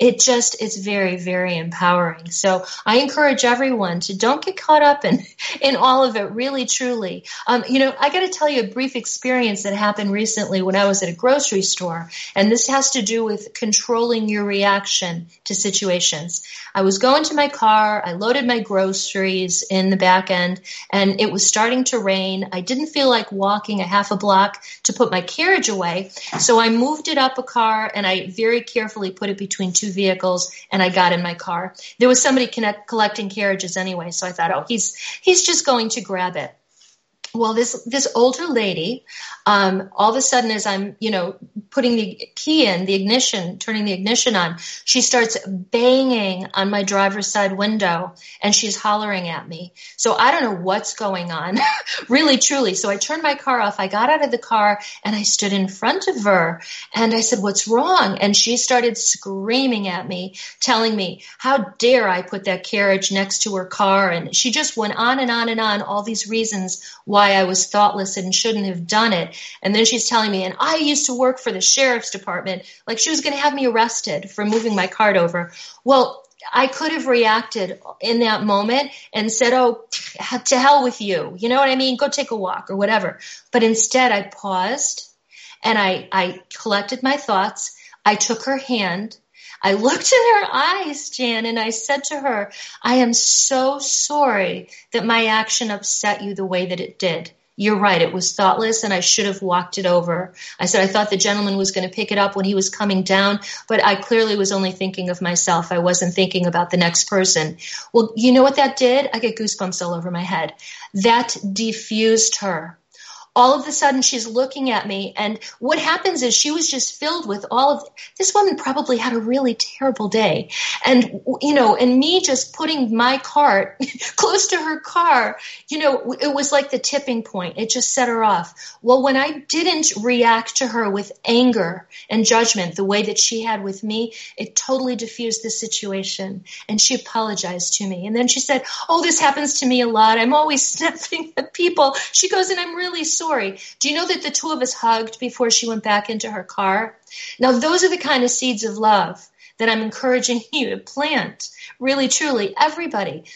it's very, very empowering. So I encourage everyone to don't get caught up in all of it, really, truly. I got to tell you a brief experience that happened recently when I was at a grocery store, and this has to do with controlling your reaction to situations. I was going to my car, I loaded my groceries in the back end, and it was starting to rain. I didn't feel like walking a half a block to put my carriage away, so I moved it up a car, and I very carefully put it between two vehicles, and I got in my car. There was somebody collecting carriages anyway, so I thought, oh, he's just going to grab it. Well, this older lady, all of a sudden, as I'm, putting the key in, the ignition, turning the ignition on, she starts banging on my driver's side window, and she's hollering at me. So I don't know what's going on, really, truly. So I turned my car off. I got out of the car, and I stood in front of her, and I said, "What's wrong?" And she started screaming at me, telling me, how dare I put that carriage next to her car? And she just went on and on and on, all these reasons why I was thoughtless and shouldn't have done it. And then she's telling me, and I used to work for the sheriff's department, like she was going to have me arrested for moving my cart over. Well, I could have reacted in that moment and said, oh, to hell with you. You know what I mean? Go take a walk or whatever. But instead I paused and I collected my thoughts. I took her hand. I looked in her eyes, Jan, and I said to her, I am so sorry that my action upset you the way that it did. You're right. It was thoughtless, and I should have walked it over. I said I thought the gentleman was going to pick it up when he was coming down, but I clearly was only thinking of myself. I wasn't thinking about the next person. Well, you know what that did? I get goosebumps all over my head. That diffused her. All of a sudden, she's looking at me, and what happens is she was just filled with all of this. Woman probably had a really terrible day, and and me just putting my cart close to her car, it was like the tipping point. It just set her off. Well, when I didn't react to her with anger and judgment the way that she had with me, it totally diffused the situation, and she apologized to me. And then she said, "Oh, this happens to me a lot. I'm always snapping at people." She goes, "And I'm really sorry." Do you know that the two of us hugged before she went back into her car? Now, those are the kind of seeds of love that I'm encouraging you to plant. Really, truly, everybody,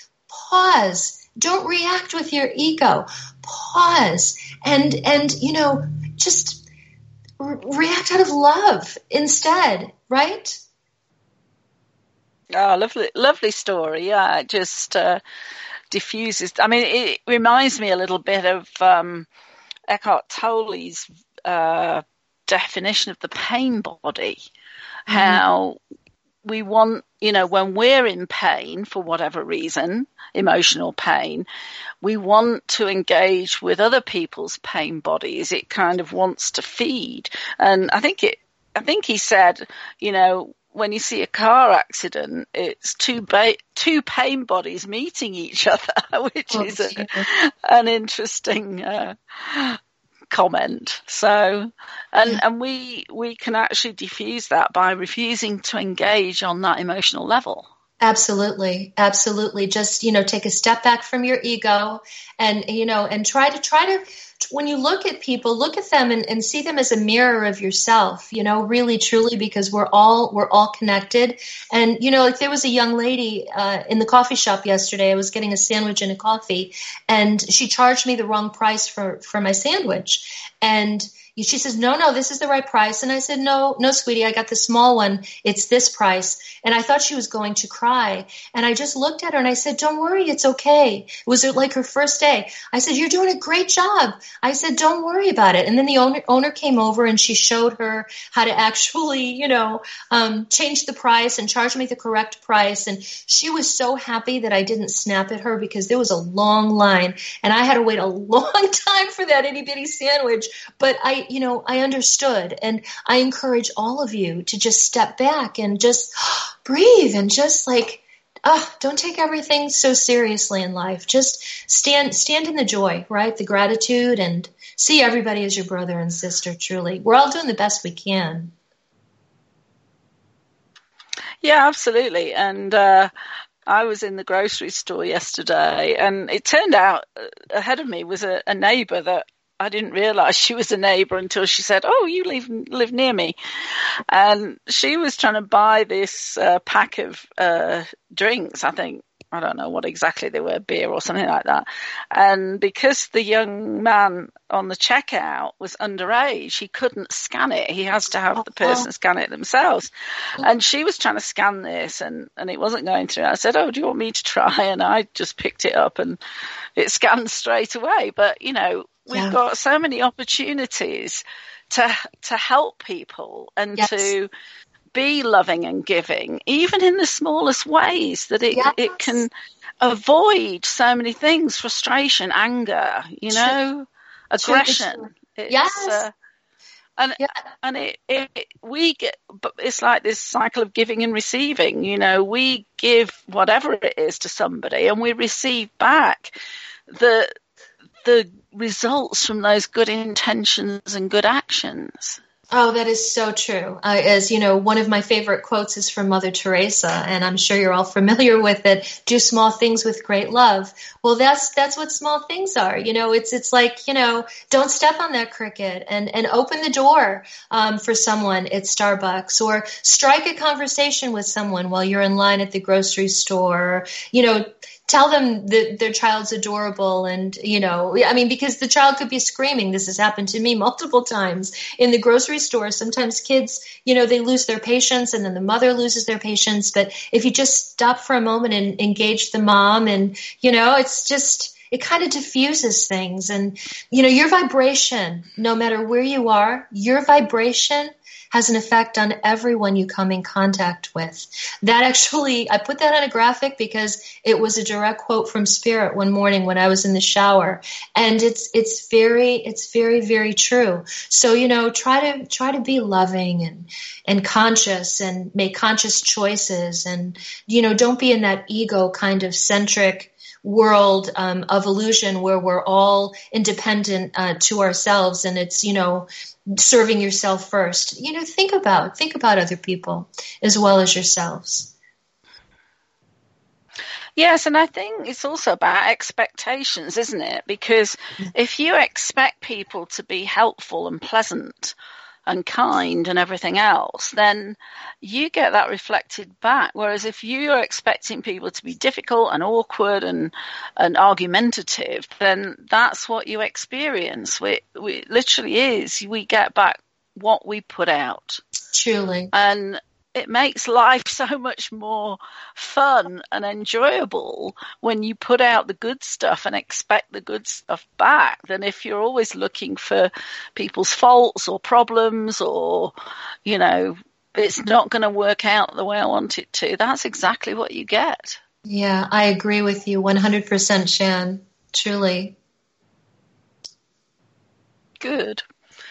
pause. Don't react with your ego. Pause and just react out of love instead, right? Oh, lovely story. Yeah, it just diffuses. I mean, it reminds me a little bit of Eckhart Tolle's definition of the pain body, how we want, when we're in pain for whatever reason, emotional pain, we want to engage with other people's pain bodies. It kind of wants to feed. And I think he said, when you see a car accident, it's two pain bodies meeting each other, which is an interesting comment. So, and we can actually diffuse that by refusing to engage on that emotional level. Absolutely. Absolutely. Just, take a step back from your ego and, and try to, when you look at people, look at them and see them as a mirror of yourself, really, truly, because we're all connected. And, like there was a young lady in the coffee shop yesterday. I was getting a sandwich and a coffee, and she charged me the wrong price for my sandwich. And she says, no, this is the right price. And I said, no, sweetie, I got the small one. It's this price. And I thought she was going to cry. And I just looked at her and I said, don't worry, it's okay. It was like her first day. I said, you're doing a great job. I said, don't worry about it. And then the owner came over and she showed her how to actually, change the price and charge me the correct price. And she was so happy that I didn't snap at her, because there was a long line and I had to wait a long time for that itty bitty sandwich. But I understood, and I encourage all of you to just step back and just breathe and just don't take everything so seriously in life. Just stand in the joy, right? The gratitude, and see everybody as your brother and sister, truly. We're all doing the best we can. Yeah, absolutely. And I was in the grocery store yesterday, and it turned out ahead of me was a neighbour that I didn't realise she was a neighbour until she said, "Oh, you live near me," and she was trying to buy this pack of drinks. I don't know what exactly they were, beer or something like that. And because the young man on the checkout was underage, he couldn't scan it. He has to have the person scan it themselves. And she was trying to scan this and it wasn't going through. I said, "Oh, do you want me to try?" And I just picked it up and it scanned straight away. But, you know, we've got so many opportunities to help people and to be loving and giving, even in the smallest ways, that it can avoid so many things: frustration, anger, you know, aggression. We get, but it's like this cycle of giving and receiving. You know, we give whatever it is to somebody, and we receive back the results from those good intentions and good actions. Oh, that is so true. As you know, one of my favorite quotes is from Mother Teresa, and I'm sure you're all familiar with it. Do small things with great love. Well, that's what small things are. You know, it's like, you know, don't step on that cricket and open the door for someone at Starbucks, or strike a conversation with someone while you're in line at the grocery store. You know, tell them that their child's adorable, and, you know, I mean, because the child could be screaming. This has happened to me multiple times in the grocery store. Sometimes kids, you know, they lose their patience, and then the mother loses their patience. But if you just stop for a moment and engage the mom, and, you know, it's just, it kind of diffuses things. And, you know, your vibration, no matter where you are, your vibration has an effect on everyone you come in contact with. That actually, I put that on a graphic because it was a direct quote from Spirit one morning when I was in the shower. And it's very, very true. So, you know, try to be loving and conscious, and make conscious choices. And, you know, don't be in that ego kind of centric world of illusion where we're all independent to ourselves, and it's, you know, serving yourself first. You know, think about other people as well as yourselves. Yes, and I think it's also about expectations, isn't it? Because if you expect people to be helpful and pleasant and kind and everything else, then you get that reflected back. Whereas if you are expecting people to be difficult and awkward and argumentative, then that's what you experience. We literally is, we get back what we put out. Truly. And it makes life so much more fun and enjoyable when you put out the good stuff and expect the good stuff back, than if you're always looking for people's faults or problems, or, you know, it's not going to work out the way I want it to. That's exactly what you get. Yeah, I agree with you 100%, Shan. Truly. Good.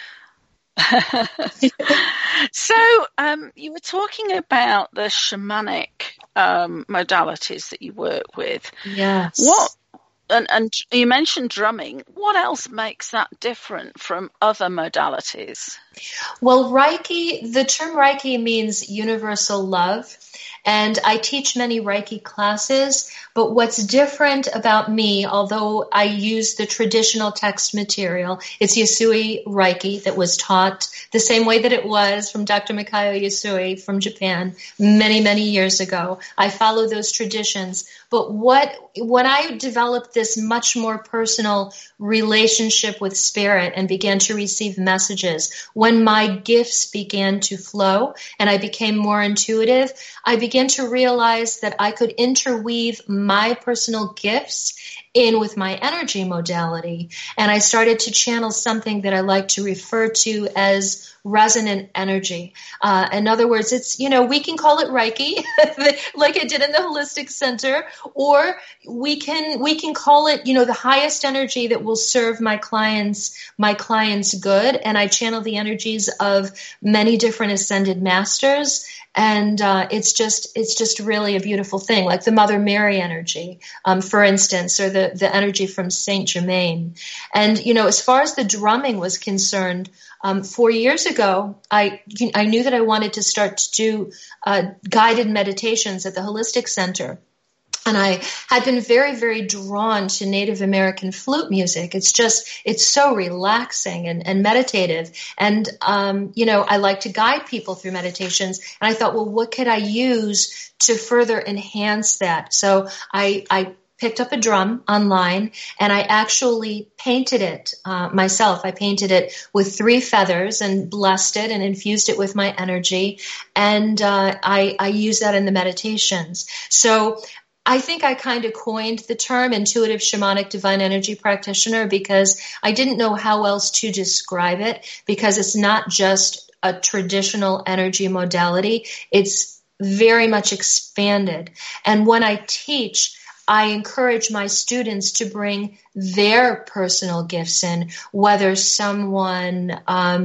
So you were talking about the shamanic modalities that you work with. Yes. And you mentioned drumming. What else makes that different from other modalities? Well, Reiki, the term Reiki means universal love. And I teach many Reiki classes, but what's different about me, although I use the traditional text material, it's Usui Reiki that was taught the same way that it was from Dr. Mikao Usui from Japan many, many years ago. I follow those traditions. But when I developed this much more personal relationship with Spirit and began to receive messages, when my gifts began to flow and I became more intuitive, I began to realize that I could interweave my personal gifts in with my energy modality. And I started to channel something that I like to refer to as resonant energy. In other words, it's, you know, we can call it Reiki, like I did in the Holistic Center, or we can call it, you know, the highest energy that will serve my clients good. And I channel the energies of many different ascended masters. And it's just really a beautiful thing, like the Mother Mary energy, for instance, or the energy from Saint Germain. And, as far as the drumming was concerned, 4 years ago, I knew that I wanted to start to do guided meditations at the Holistic Center. And I had been very, very drawn to Native American flute music. It's so relaxing and meditative. And, I like to guide people through meditations. And I thought, well, what could I use to further enhance that? So I picked up a drum online and I actually painted it myself. I painted it with 3 feathers and blessed it and infused it with my energy. And I use that in the meditations. So I think I kind of coined the term intuitive shamanic divine energy practitioner because I didn't know how else to describe it, because it's not just a traditional energy modality. It's very much expanded. And when I teach, I encourage my students to bring their personal gifts in, whether someone,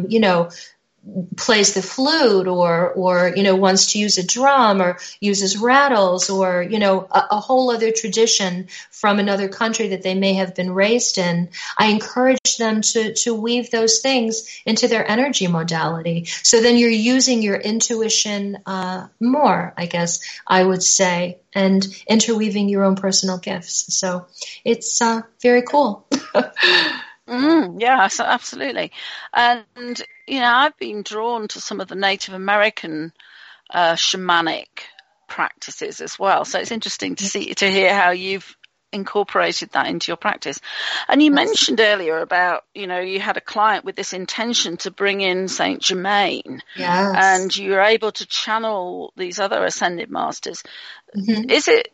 plays the flute or wants to use a drum or uses rattles or, a whole other tradition from another country that they may have been raised in. I encourage them to weave those things into their energy modality. So then you're using your intuition more, I guess I would say, and interweaving your own personal gifts. So it's very cool. Yeah, absolutely. And, I've been drawn to some of the Native American shamanic practices as well. So it's interesting to hear how you've incorporated that into your practice. And you mentioned earlier about, you had a client with this intention to bring in Saint Germain. Yes. And you were able to channel these other ascended masters. Mm-hmm.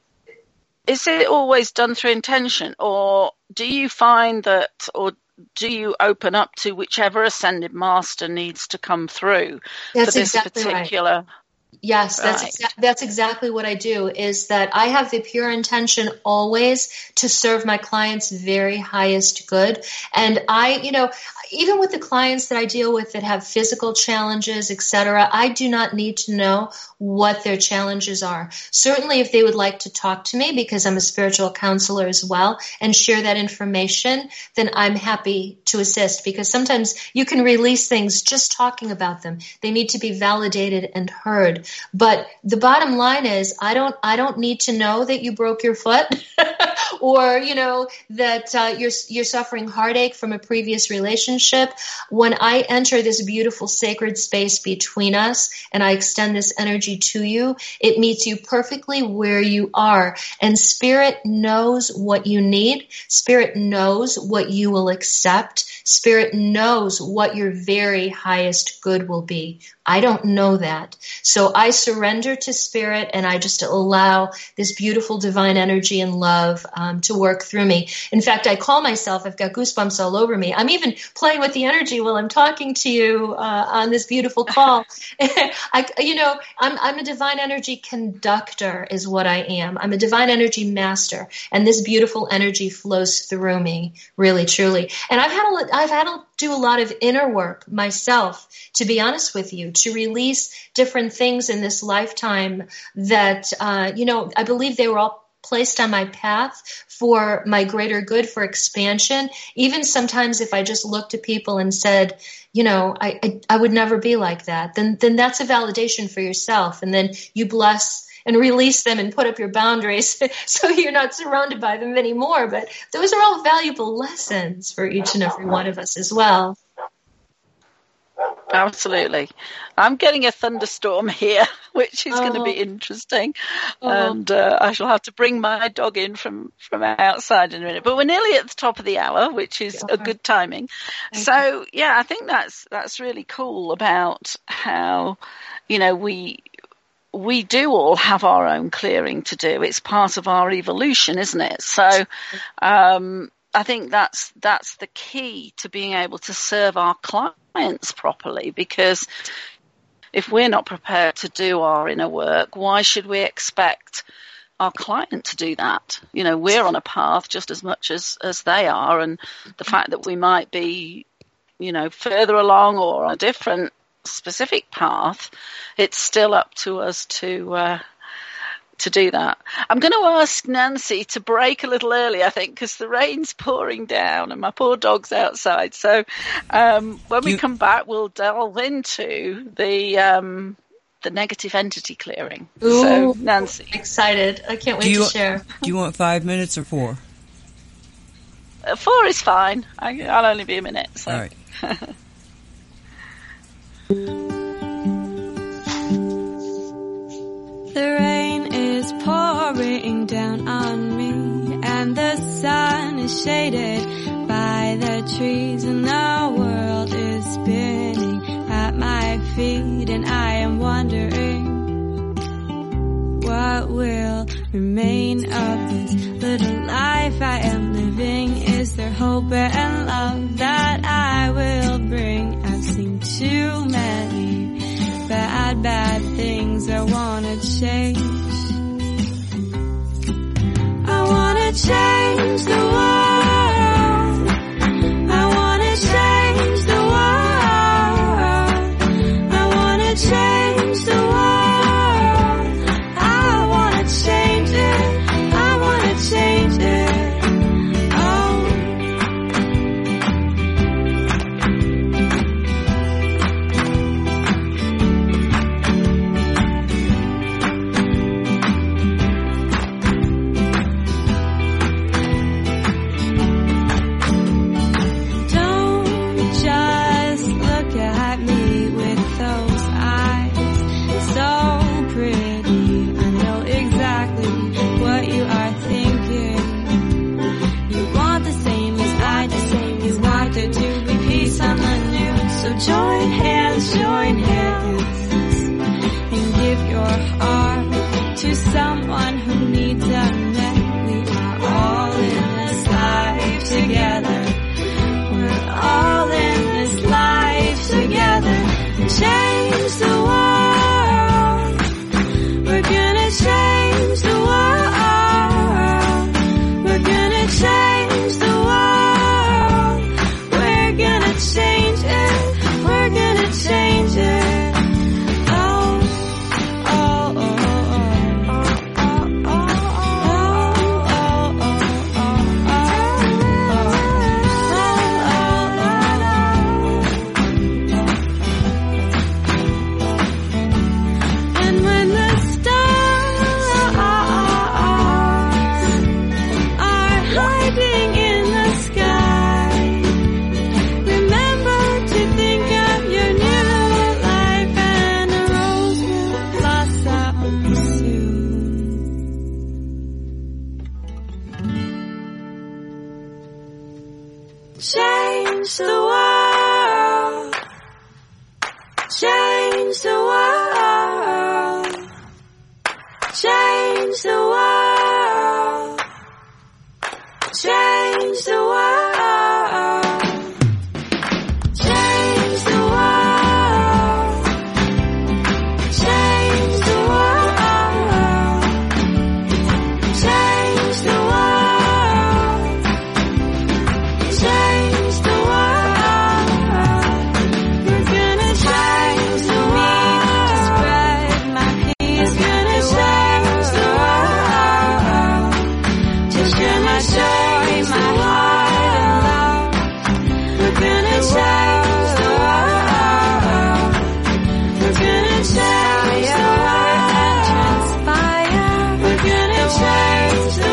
Is it always done through intention, or do you find that, or do you open up to whichever ascended master needs to come through for this exactly particular? Right. Yes, that's exactly what I do, is that I have the pure intention always to serve my clients' very highest good. And even with the clients that I deal with that have physical challenges, etc., I do not need to know what their challenges are. Certainly if they would like to talk to me, because I'm a spiritual counselor as well, and share that information, then I'm happy to assist, because sometimes you can release things just talking about them. They need to be validated and heard. But the bottom line is, I don't need to know that you broke your foot or, that you're suffering heartache from a previous relationship. When I enter this beautiful sacred space between us and I extend this energy to you, it meets you perfectly where you are. And Spirit knows what you need. Spirit knows what you will accept. Spirit knows what your very highest good will be. I don't know that. So I surrender to Spirit and I just allow this beautiful divine energy and love to work through me. In fact, I call myself, I've got goosebumps all over me. I'm even playing with the energy while I'm talking to you on this beautiful call. I'm a divine energy conductor is what I am. I'm a divine energy master. And this beautiful energy flows through me, really, truly. And I've had to do a lot of inner work myself, to be honest with you, to release different things in this lifetime that, I believe they were all placed on my path for my greater good, for expansion. Even sometimes if I just looked at people and said, I would never be like that, then that's a validation for yourself. And then you bless and release them and put up your boundaries so you're not surrounded by them anymore. But those are all valuable lessons for each and every one of us as well. Absolutely. I'm getting a thunderstorm here, which is going to be interesting. And I shall have to bring my dog in from outside in a minute. But we're nearly at the top of the hour, which is a good timing. So, yeah, I think that's really cool about how, we do all have our own clearing to do. It's part of our evolution, isn't it? So, I think that's the key to being able to serve our clients properly, because if we're not prepared to do our inner work, why should we expect our client to do that? We're on a path just as much as they are, and the fact that we might be, further along or on a different specific path, it's still up to us to to do that. I'm going to ask Nancy to break a little early, I think, because the rain's pouring down and my poor dog's outside. So when we come back, we'll delve into the negative entity clearing. Ooh, so, Nancy. Excited. I can't wait to share. Do you want 5 minutes or 4? 4 is fine. I'll only be a minute. So. All right. The rain is pouring down on me, and the sun is shaded by the trees, and the world is spinning at my feet, and I am wondering what will remain of this little life I am living. Is there hope and love that I will bring? I've seen too many bad things. I wanna change. I wanna change the world. I wanna change the world. I wanna change the world. I wanna change it. I wanna change it. Join hands, and give your heart to someone who needs a man. We are all in this life together. We're all in this life together. Change the world. We're gonna change the world. We're gonna change the world. We're gonna change it. We're gonna change it. Oh, oh, oh, oh, oh, oh, and when the stars are hiding in the sky, remember to think of your new life, and a rose will blossom soon. Change the world. Change the world. Change the world. Change the world. Change the world. Change the world. Change the world. Change the world. We're gonna change the world. To spread my peace. We're gonna change the world. To share my joy, my heart and love. We're gonna change the world. We're gonna change the world. Transpire. We're gonna change the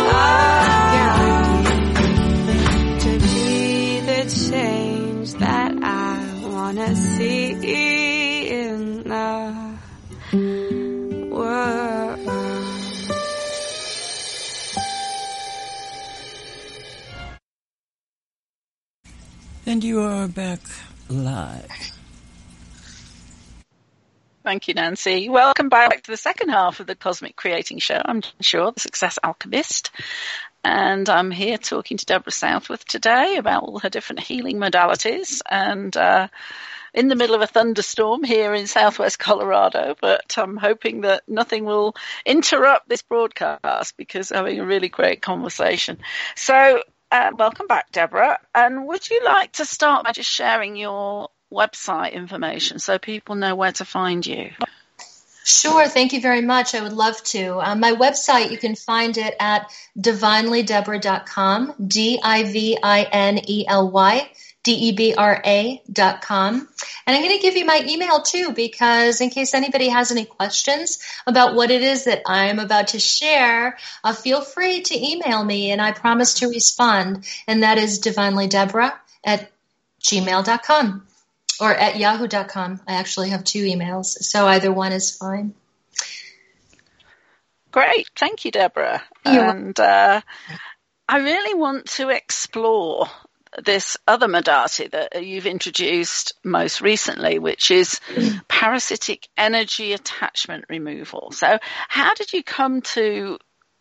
world. To be the change that I wanna see in the world. And you are back live. Thank you, Nancy. Welcome back to the second half of the Cosmic Creating Show. I'm Shaw, the Success Alchemist, and I'm here talking to Deborah Southworth today about all her different healing modalities, and in the middle of a thunderstorm here in southwest Colorado, but I'm hoping that nothing will interrupt this broadcast because I'm having a really great conversation. So welcome back, Deborah. And would you like to start by just sharing your website information so people know where to find you? Sure. Thank you very much. I would love to. My website, you can find it at divinelydeborah.com, DIVINELYDEBRA.com. And I'm going to give you my email too, because in case anybody has any questions about what it is that I'm about to share, feel free to email me and I promise to respond. And that is divinelydeborah@gmail.com. Or at yahoo.com. I actually have 2 emails, so either one is fine. Great. Thank you, Deborah. And I really want to explore this other modality that you've introduced most recently, which is parasitic energy attachment removal. So how did you come to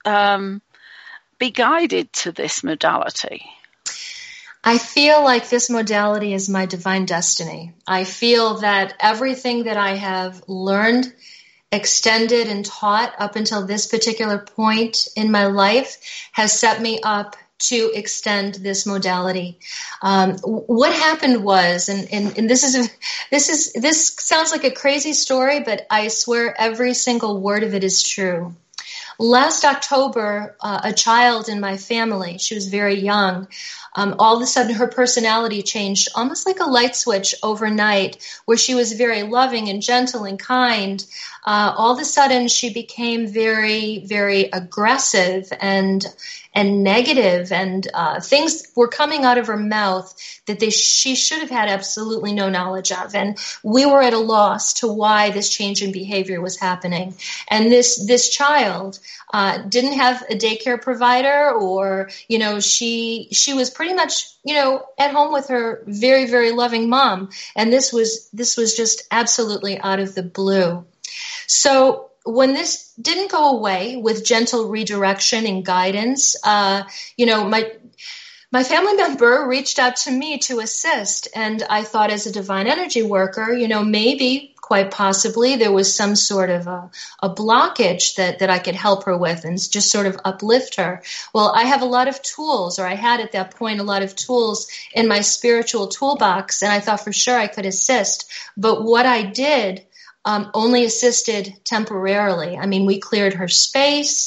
be guided to this modality? I feel like this modality is my divine destiny. I feel that everything that I have learned, extended, and taught up until this particular point in my life has set me up to extend this modality. What happened was, and this sounds like a crazy story, but I swear every single word of it is true. Last October, a child in my family, she was very young, all of a sudden her personality changed almost like a light switch overnight, where she was very loving and gentle and kind. All of a sudden she became very, very aggressive and negative, and things were coming out of her mouth that she should have had absolutely no knowledge of. And we were at a loss to why this change in behavior was happening. And this child didn't have a daycare provider, or, she was pretty much, at home with her very, very loving mom. And this was just absolutely out of the blue. So when this didn't go away with gentle redirection and guidance, my family member reached out to me to assist. And I thought, as a divine energy worker, maybe, quite possibly, there was some sort of a blockage that I could help her with and just sort of uplift her. Well, I have a lot of tools, or I had at that point a lot of tools in my spiritual toolbox, and I thought for sure I could assist. But what I did only assisted temporarily. I mean, we cleared her space.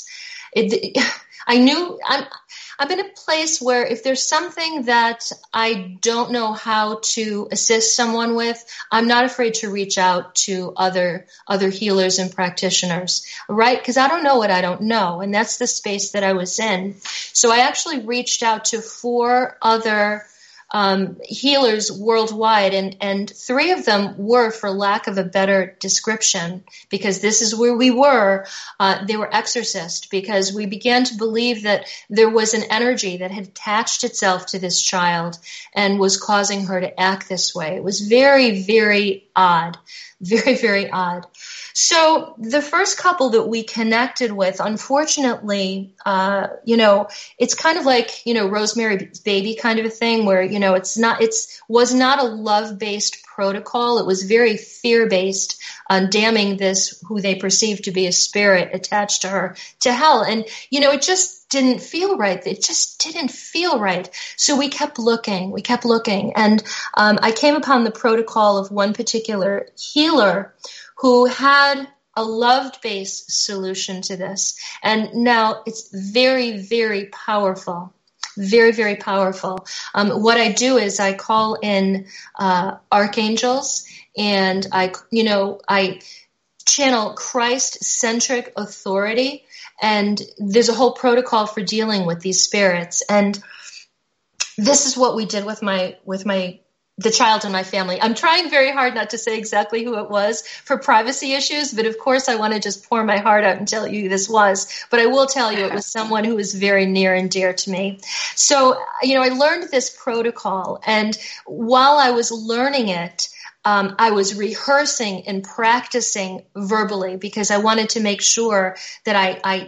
I knew I'm in a place where if there's something that I don't know how to assist someone with, I'm not afraid to reach out to other healers and practitioners, right? Because I don't know what I don't know, and that's the space that I was in. So I actually reached out to 4 other healers worldwide, and 3 of them were, for lack of a better description, because this is where we were, they were exorcists, because we began to believe that there was an energy that had attached itself to this child and was causing her to act this way. It was very, very odd. Very, very odd. So the first couple that we connected with, unfortunately, it's kind of like, Rosemary's Baby kind of a thing where, it was not a love-based protocol. It was very fear-based, damning this, who they perceived to be a spirit attached to her, to hell. And, it just didn't feel right. It just didn't feel right. So we kept looking. And I came upon the protocol of one particular healer who had a love-based solution to this. And now it's very, very powerful. Very, very powerful. What I do is I call in archangels, and I channel Christ-centric authority. And there's a whole protocol for dealing with these spirits. And this is what we did with the child in my family. I'm trying very hard not to say exactly who it was for privacy issues, but of course I want to just pour my heart out and tell you who this was. But I will tell you it was someone who was very near and dear to me. So, I learned this protocol, and while I was learning it, I was rehearsing and practicing verbally, because I wanted to make sure that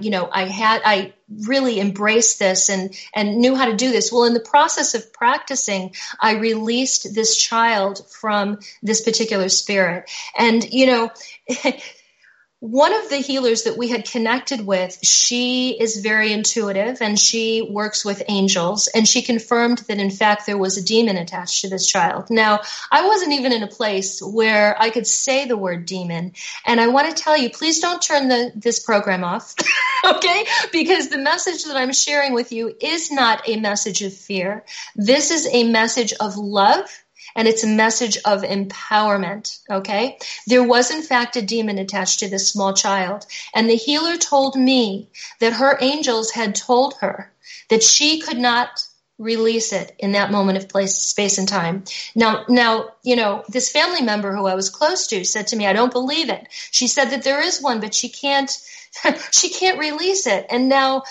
I really embraced this and knew how to do this. Well, in the process of practicing, I released this child from this particular spirit. And, one of the healers that we had connected with, she is very intuitive and she works with angels, and she confirmed that in fact there was a demon attached to this child. Now, I wasn't even in a place where I could say the word demon, and I want to tell you, please don't turn this program off, okay? Because the message that I'm sharing with you is not a message of fear. This is a message of love. And it's a message of empowerment, okay? There was, in fact, a demon attached to this small child. And the healer told me that her angels had told her that she could not release it in that moment of space and time. Now, this family member who I was close to said to me, I don't believe it. She said that there is one, but she can't release it. And now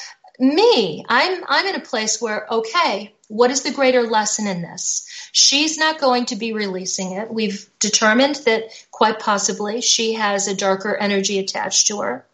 I'm in a place where, okay, what is the greater lesson in this? She's not going to be releasing it. We've determined that quite possibly she has a darker energy attached to her.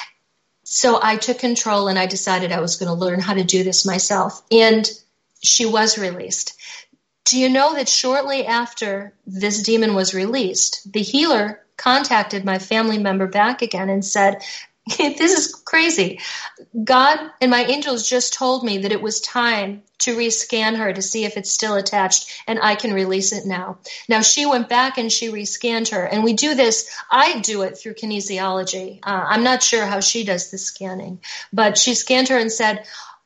So I took control and I decided I was going to learn how to do this myself. And she was released. Do you know that shortly after this demon was released, the healer contacted my family member back again and said, this is crazy. God and my angels just told me that it was time to rescan her to see if it's still attached, and I can release it now. Now, she went back and she rescanned her, and we do this. I do it through kinesiology. I'm not sure how she does the scanning, but she scanned her and said,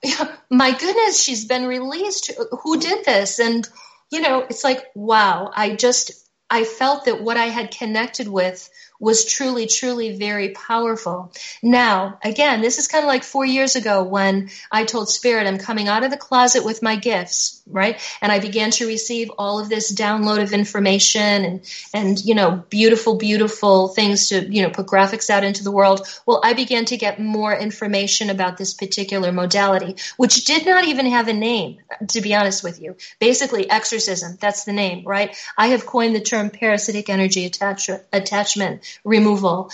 my goodness, she's been released. Who did this? And, it's like, wow, I felt that what I had connected with was truly, truly very powerful. Now, again, this is kind of like 4 years ago when I told Spirit I'm coming out of the closet with my gifts, right? And I began to receive all of this download of information and beautiful, beautiful things to, put graphics out into the world. Well, I began to get more information about this particular modality, which did not even have a name, to be honest with you. Basically, exorcism, that's the name, right? I have coined the term parasitic energy attachment removal.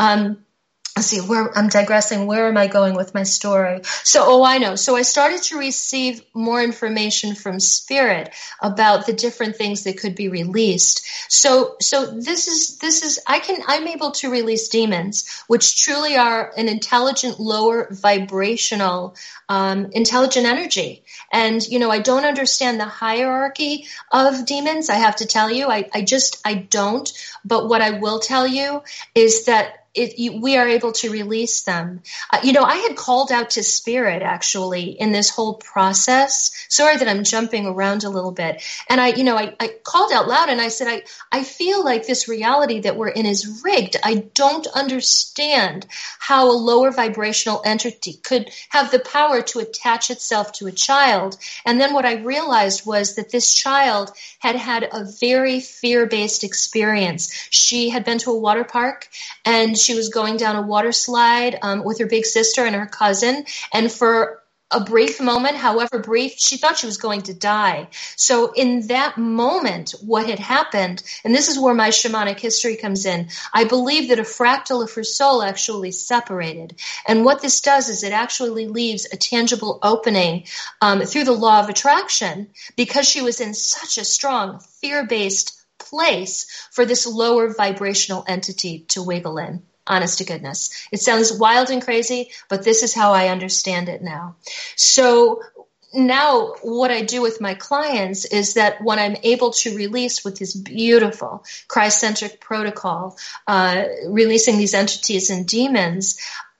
Let's see, I'm digressing. Where am I going with my story? I know. So I started to receive more information from Spirit about the different things that could be released. So this is, I'm able to release demons, which truly are an intelligent, lower vibrational, intelligent energy. And, I don't understand the hierarchy of demons. I have to tell you, I don't. But what I will tell you is that we are able to release them. I had called out to Spirit actually in this whole process. Sorry that I'm jumping around a little bit. And I called out loud and I said, I feel like this reality that we're in is rigged. I don't understand how a lower vibrational entity could have the power to attach itself to a child. And then what I realized was that this child had had a very fear-based experience. She had been to a water park and she was going down a water slide with her big sister and her cousin. And for a brief moment, however brief, she thought she was going to die. So in that moment, what had happened, and this is where my shamanic history comes in, I believe that a fractal of her soul actually separated. And what this does is it actually leaves a tangible opening through the law of attraction, because she was in such a strong fear-based place for this lower vibrational entity to wiggle in. Honest to goodness. It sounds wild and crazy, but this is how I understand it now. So now what I do with my clients is that when I'm able to release with this beautiful Christ-centric protocol, releasing these entities and demons,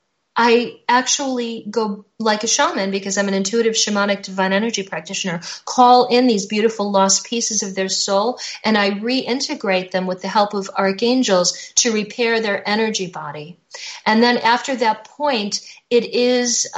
I actually go like a shaman, because I'm an intuitive shamanic divine energy practitioner, call in these beautiful lost pieces of their soul, and I reintegrate them with the help of archangels to repair their energy body. And then after that point, it is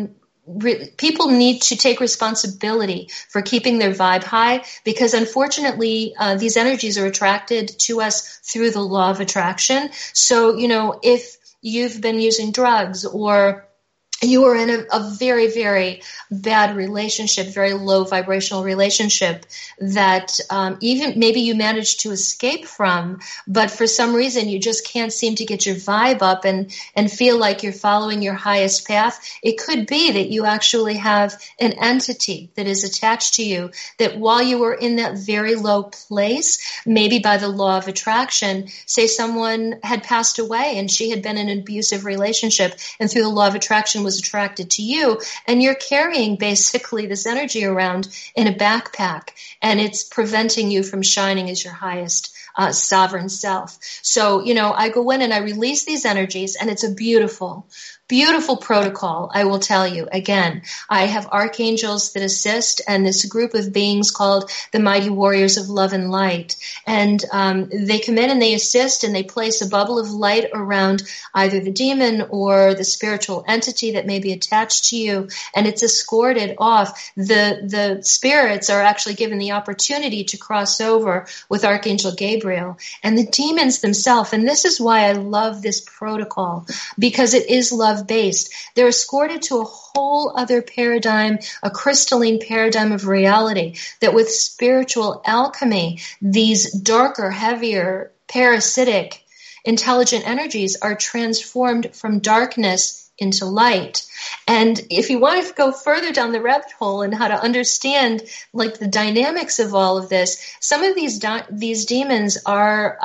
people need to take responsibility for keeping their vibe high, because unfortunately these energies are attracted to us through the law of attraction. So, if you've been using drugs or you were in a very, very bad relationship, very low vibrational relationship that even maybe you managed to escape from, but for some reason you just can't seem to get your vibe up and feel like you're following your highest path. It could be that you actually have an entity that is attached to you, that while you were in that very low place, maybe by the law of attraction, say someone had passed away and she had been in an abusive relationship, and through the law of attraction was attracted to you, and you're carrying basically this energy around in a backpack, and it's preventing you from shining as your highest sovereign self. So, I go in and I release these energies, and it's a beautiful, beautiful protocol. I will tell you again, I have archangels that assist, and this group of beings called the Mighty Warriors of Love and Light. And they come in and they assist, and they place a bubble of light around either the demon or the spiritual entity that may be attached to you, and it's escorted off. The spirits are actually given the opportunity to cross over with Archangel Gabriel and the demons themselves. And this is why I love this protocol, because it is love-based. They're escorted to a whole other paradigm, a crystalline paradigm of reality, that with spiritual alchemy, these darker, heavier, parasitic, intelligent energies are transformed from darkness into light. And if you want to go further down the rabbit hole and how to understand like the dynamics of all of this, some of these demons are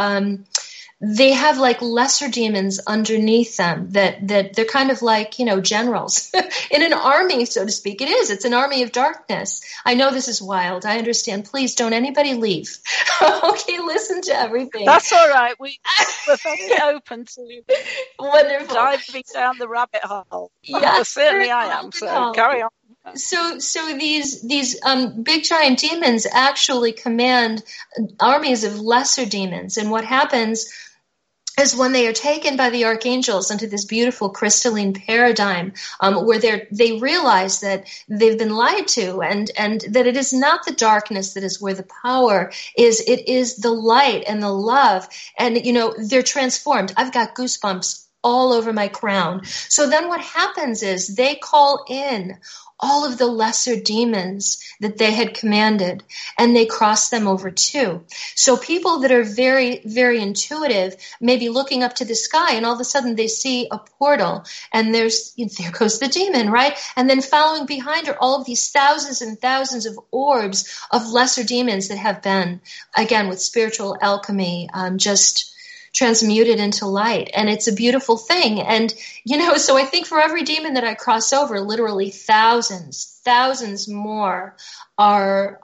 they have like lesser demons underneath them that they're kind of like, generals in an army, so to speak. It's an army of darkness. I know this is wild. I understand. Please don't anybody leave. Okay, listen to everything. That's all right. We're very open to wonderful diving down the rabbit hole. Yeah, certainly I am. So carry on. So these big giant demons actually command armies of lesser demons, and what happens is when they are taken by the archangels into this beautiful crystalline paradigm, where they realize that they've been lied to, and that it is not the darkness that is where the power is. It is the light and the love, and they're transformed. I've got goosebumps all over my crown. So then what happens is they call in all of the lesser demons that they had commanded, and they cross them over too. So people that are very, very intuitive may be looking up to the sky, and all of a sudden they see a portal, and there goes the demon, right? And then following behind are all of these thousands and thousands of orbs of lesser demons that have been, again, with spiritual alchemy, just transmuted into light. And it's a beautiful thing. And, so I think for every demon that I cross over, literally thousands more are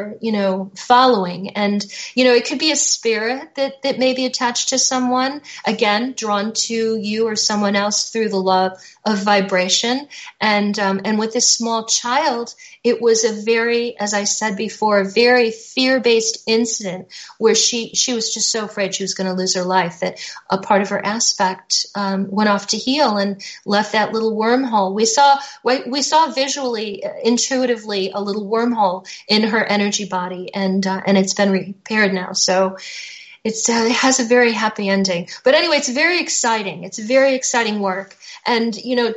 following. And, it could be a spirit that may be attached to someone, again, drawn to you or someone else through the law of vibration. And with this small child, it was a very, as I said before, a very fear-based incident where she was just so afraid she was going to lose her life that a part of her aspect went off to heal and left that little wormhole. We saw visually, intuitively, a little wormhole in her energy body, and it's been repaired now. So it has a very happy ending. But anyway, it's very exciting. It's very exciting work. And,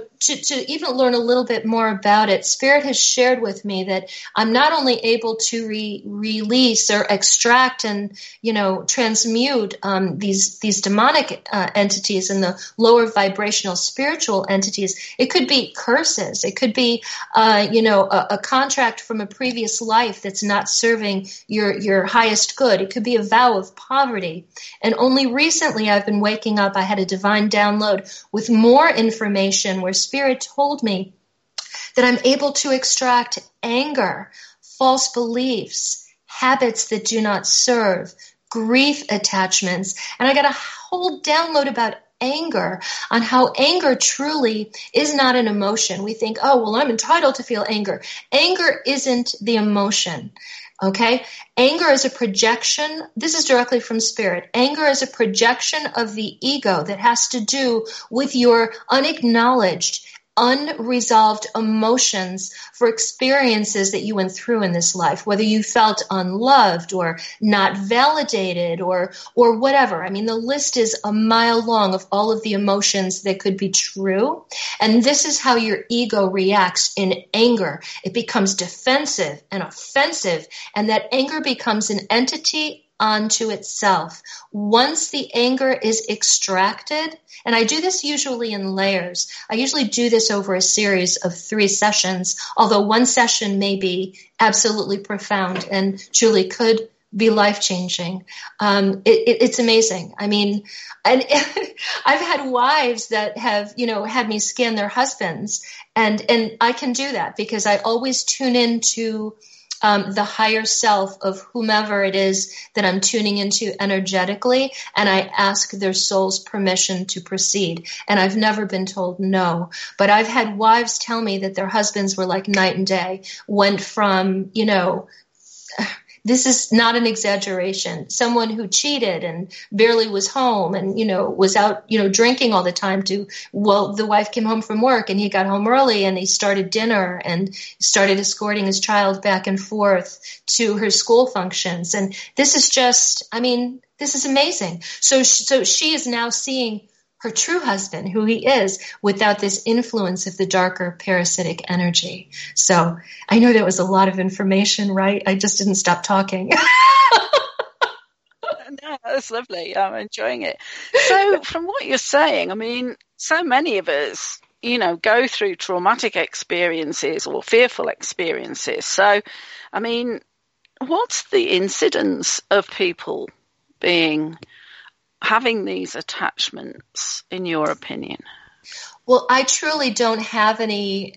to even learn a little bit more about it, Spirit has shared with me that I'm not only able to release or extract and, transmute these demonic entities and the lower vibrational spiritual entities. It could be curses. It could be, a contract from a previous life that's not serving your highest good. It could be a vow of poverty. And only recently I've been waking up. I had a divine download with more information where Spirit told me that I'm able to extract anger, false beliefs, habits that do not serve, grief attachments. And I got a whole download about anger, on how anger truly is not an emotion. We think, oh, well, I'm entitled to feel anger. Anger isn't the emotion. Okay? Anger is a projection. This is directly from Spirit. Anger is a projection of the ego that has to do with your unacknowledged, unresolved emotions for experiences that you went through in this life, whether you felt unloved or not validated or whatever. I mean, the list is a mile long of all of the emotions that could be true. And this is how your ego reacts in anger. It becomes defensive and offensive, and that anger becomes an entity onto itself. Once the anger is extracted, and I do this usually in layers. I usually do this over a series of 3 sessions, although one session may be absolutely profound and truly could be life-changing. It's amazing. I mean, and I've had wives that have, had me scan their husbands, and I can do that because I always tune into the higher self of whomever it is that I'm tuning into energetically, and I ask their soul's permission to proceed. And I've never been told no. But I've had wives tell me that their husbands were like night and day, went from, this is not an exaggeration, someone who cheated and barely was home and, was out, drinking all the time the wife came home from work and he got home early and he started dinner and started escorting his child back and forth to her school functions. And this is this is amazing. So she is now seeing her true husband, who he is, without this influence of the darker parasitic energy. So I know that was a lot of information, right? I just didn't stop talking. No, that's lovely. I'm enjoying it. So from what you're saying, I mean, so many of us, go through traumatic experiences or fearful experiences. So, I mean, what's the incidence of people having these attachments, in your opinion? Well, I truly don't have any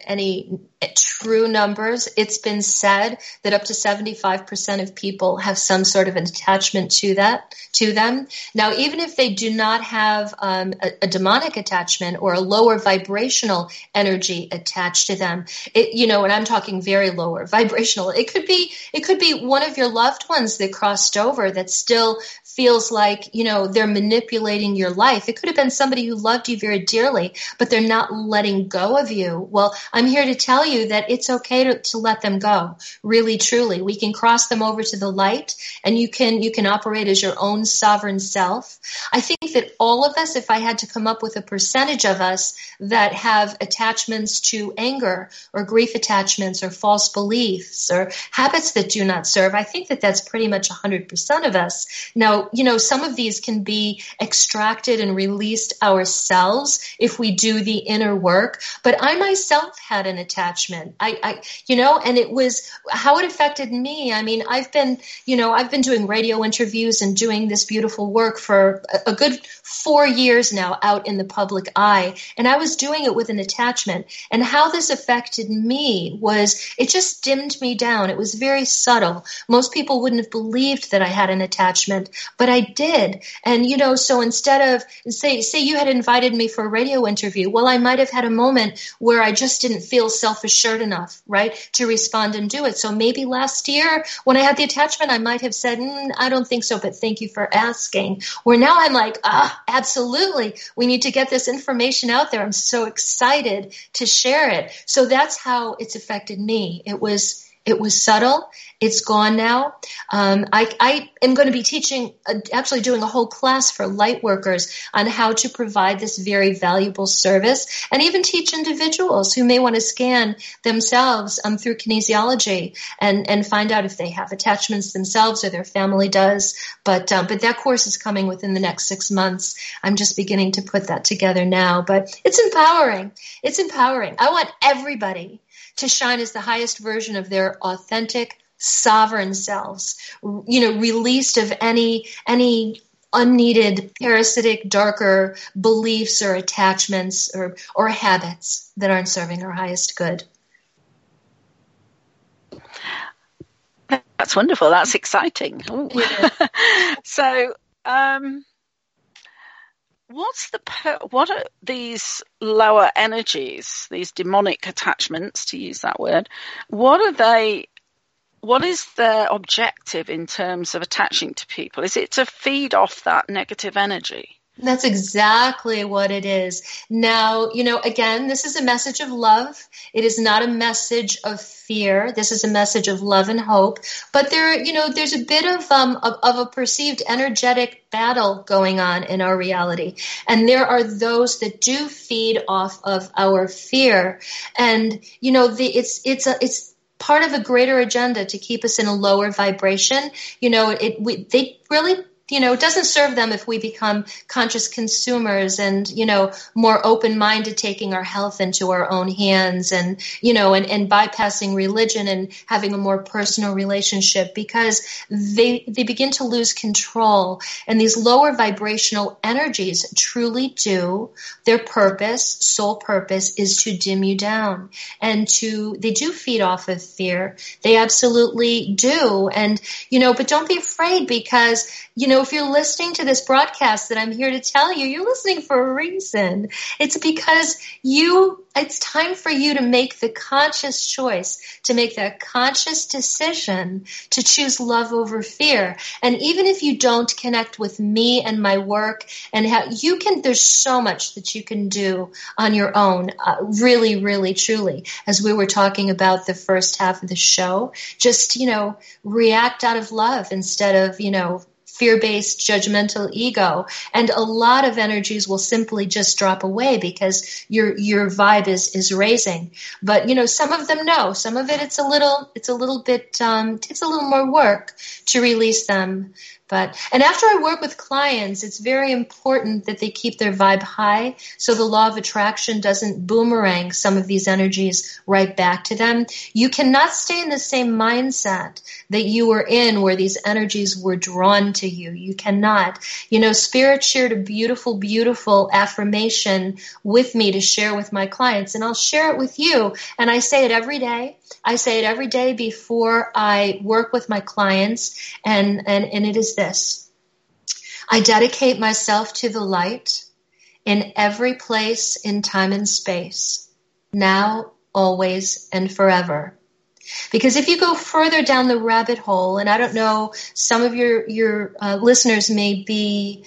true numbers. It's been said that up to 75% of people have some sort of an attachment to them. Now, even if they do not have a demonic attachment or a lower vibrational energy attached to them, and I'm talking very lower vibrational, it could be one of your loved ones that crossed over that still feels like, they're manipulating your life. It could have been somebody who loved you very dearly, but they're not letting go of you. Well, I'm here to tell you that it's okay to let them go. Really, truly. We can cross them over to the light, and you can operate as your own sovereign self. I think that all of us, if I had to come up with a percentage of us that have attachments to anger or grief attachments or false beliefs or habits that do not serve, I think that that's pretty much 100% of us. Now, some of these can be extracted and released ourselves if we do the inner work. But I myself had an attachment. And it was how it affected me. I mean, I've been doing radio interviews and doing this beautiful work for a good 4 years now out in the public eye. And I was doing it with an attachment. And how this affected me was it just dimmed me down. It was very subtle. Most people wouldn't have believed that I had an attachment, but I did. And, so instead of, say you had invited me for a radio interview, well, I might have had a moment where I just didn't feel self-assured enough, right, to respond and do it. So maybe last year when I had the attachment, I might have said, I don't think so, but thank you for asking. Where now I'm like, absolutely. We need to get this information out there. I'm so excited to share it. So that's how it's affected me. It was subtle. It's gone now. I am going to be teaching, actually doing a whole class for light workers on how to provide this very valuable service, and even teach individuals who may want to scan themselves through kinesiology and find out if they have attachments themselves or their family does. But that course is coming within the next 6 months. I'm just beginning to put that together now. But it's empowering. It's empowering. I want everybody to shine as the highest version of their authentic, sovereign selves, released of any unneeded, parasitic, darker beliefs or attachments or habits that aren't serving our highest good. That's wonderful. That's exciting. Yeah. So, what are these lower energies, these demonic attachments, to use that word? What is their objective in terms of attaching to people? Is it to feed off that negative energy? That's exactly what it is. Now, again, this is a message of love. It is not a message of fear. This is a message of love and hope. But there's a bit of a perceived energetic battle going on in our reality. And there are those that do feed off of our fear. And, it's part of a greater agenda to keep us in a lower vibration. They really, it doesn't serve them if we become conscious consumers and, more open-minded, taking our health into our own hands and bypassing religion and having a more personal relationship, because they begin to lose control. And these lower vibrational energies truly do, their purpose, sole purpose, is to dim you down. And they do feed off of fear. They absolutely do. And, but don't be afraid, because, if you're listening to this broadcast that I'm here to tell you, you're listening for a reason. It's because it's time for you to make the conscious choice, to make that conscious decision to choose love over fear. And even if you don't connect with me and my work, and there's so much that you can do on your own, really, really, truly. As we were talking about the first half of the show, just, react out of love instead of, fear-based, judgmental ego. And a lot of energies will simply just drop away because your vibe is raising. But, some of them, no. Some of it, it's a little bit, takes a little more work to release them. And after I work with clients, it's very important that they keep their vibe high so the law of attraction doesn't boomerang some of these energies right back to them. You cannot stay in the same mindset that you were in where these energies were drawn to you. You cannot. Spirit shared a beautiful, beautiful affirmation with me to share with my clients, and I'll share it with you. And I say it every day. I say it every day before I work with my clients, and it is this. I dedicate myself to the light in every place in time and space, now, always, and forever. Because if you go further down the rabbit hole, and I don't know, some of your listeners may be,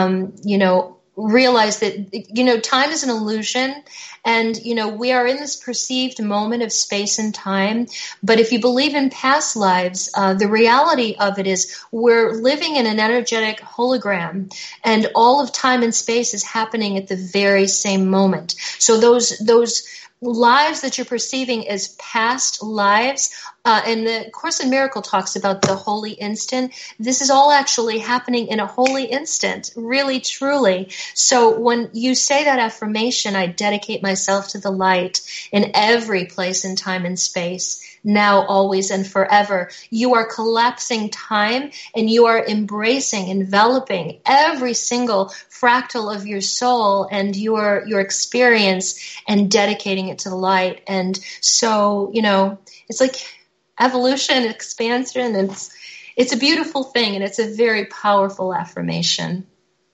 realize that, time is an illusion, and, we are in this perceived moment of space and time. But if you believe in past lives, the reality of it is we're living in an energetic hologram, and all of time and space is happening at the very same moment. So those lives that you're perceiving as past lives, and the Course in Miracle talks about the holy instant. This is all actually happening in a holy instant, really, truly. So when you say that affirmation, I dedicate myself to the light in every place in time and space, now, always, and forever. You are collapsing time, and you are embracing, enveloping every single fractal of your soul and your experience, and dedicating it to the light. And so, it's like evolution, expansion, and it's a beautiful thing, and it's a very powerful affirmation.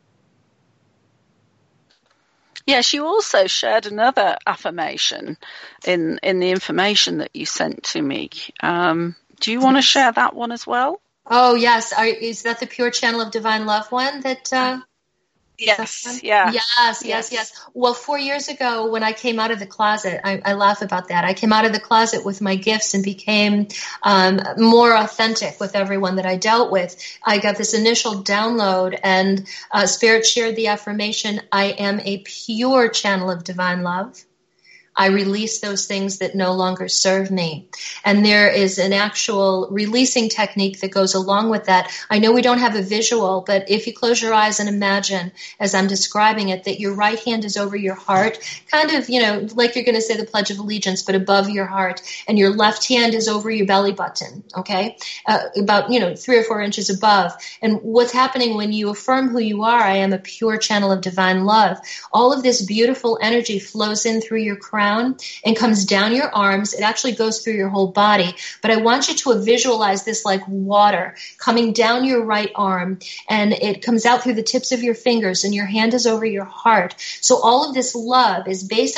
Yes, you also shared another affirmation in the information that you sent to me. Do you want to share that one as well? Oh, yes. Is that the Pure Channel of Divine Love one? Yes, yeah. Yes. Well, 4 years ago when I came out of the closet, I laugh about that. I came out of the closet with my gifts and became more authentic with everyone that I dealt with. I got this initial download, and Spirit shared the affirmation, I am a pure channel of divine love. I release those things that no longer serve me. And there is an actual releasing technique that goes along with that. I know we don't have a visual, but if you close your eyes and imagine, as I'm describing it, that your right hand is over your heart, kind of, like you're going to say the Pledge of Allegiance, but above your heart, and your left hand is over your belly button, okay? About, 3 or 4 inches above. And what's happening when you affirm who you are, I am a pure channel of divine love, all of this beautiful energy flows in through your crown and comes down your arms. It actually goes through your whole body. But I want you to visualize this like water coming down your right arm, and it comes out through the tips of your fingers, and your hand is over your heart. So all of this love is basically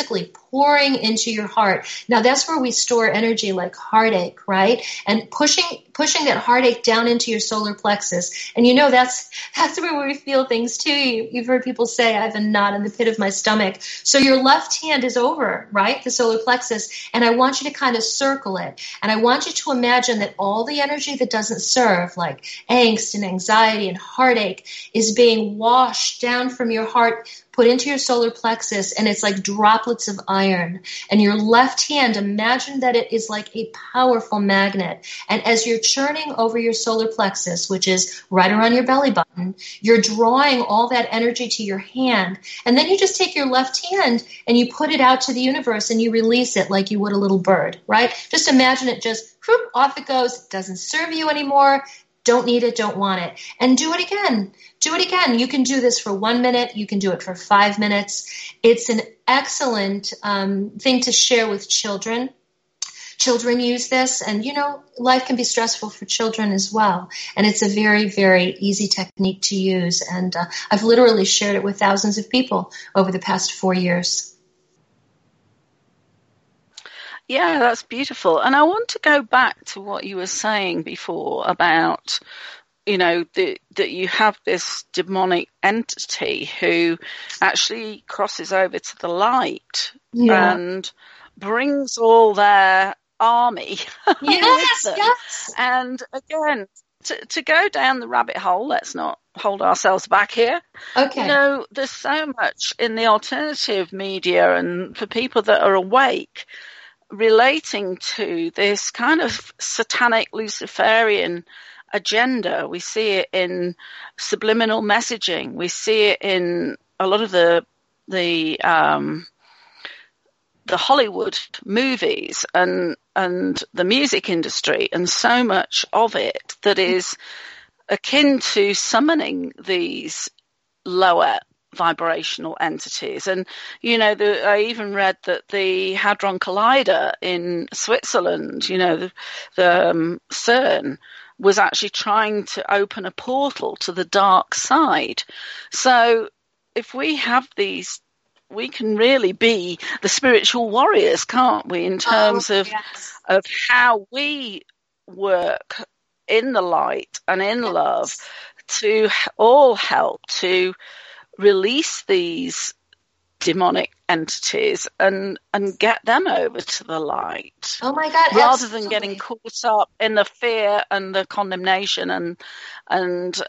pouring into your heart. Now that's where we store energy like heartache, right? And pushing that heartache down into your solar plexus. And that's where we feel things too. You've heard people say, I have a knot in the pit of my stomach. So your left hand is over, right? The solar plexus. And I want you to kind of circle it. And I want you to imagine that all the energy that doesn't serve, like angst and anxiety and heartache, is being washed down from your heart, put into your solar plexus, and it's like droplets of iron. And your left hand, imagine that it is like a powerful magnet. And as you're churning over your solar plexus, which is right around your belly button, you're drawing all that energy to your hand. And then you just take your left hand and you put it out to the universe and you release it like you would a little bird, right? Just imagine it just whoop, off it goes. It doesn't serve you anymore. Don't need it, don't want it. And do it again. Do it again. You can do this for 1 minute. You can do it for 5 minutes. It's an excellent thing to share with children. Children use this, and life can be stressful for children as well. And it's a very, very easy technique to use. And I've literally shared it with thousands of people over the past 4 years. Yeah, that's beautiful. And I want to go back to what you were saying before about, that you have this demonic entity who actually crosses over to the light and brings all their army yes, with them. Yes. And again, to go down the rabbit hole, let's not hold ourselves back here. Okay. There's so much in the alternative media and for people that are awake relating to this kind of satanic Luciferian agenda. We see it in subliminal messaging. We see it in a lot of the Hollywood movies and the music industry, and so much of it that is akin to summoning these lower vibrational entities. And I even read that the Hadron Collider in Switzerland, the CERN, was actually trying to open a portal to the dark side. So if we have these, we can really be the spiritual warriors, can't we, in terms of how we work in the light and in love to all help to release these demonic entities and get them over to the light. Oh my God! Rather than getting caught up in the fear and the condemnation and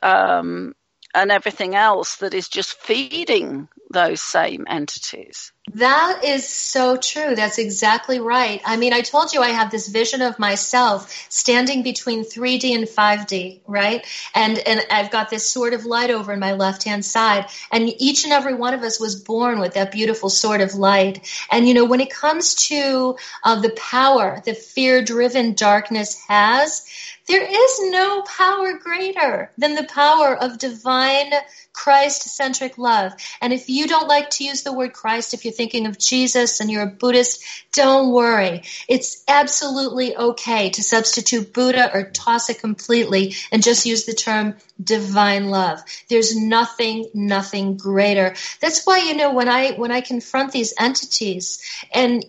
everything else that is just feeding those same entities. That is so true. That's exactly right. I mean, I told you I have this vision of myself standing between 3D and 5D, right? And I've got this sword of light over in my left-hand side. And each and every one of us was born with that beautiful sword of light. And, when it comes to the power that fear-driven darkness has, there is no power greater than the power of divine Christ-centric love. And if you don't like to use the word Christ, if you're thinking of Jesus and you're a Buddhist, don't worry. It's absolutely okay to substitute Buddha or toss it completely and just use the term divine love. There's nothing greater. That's why, when I confront these entities and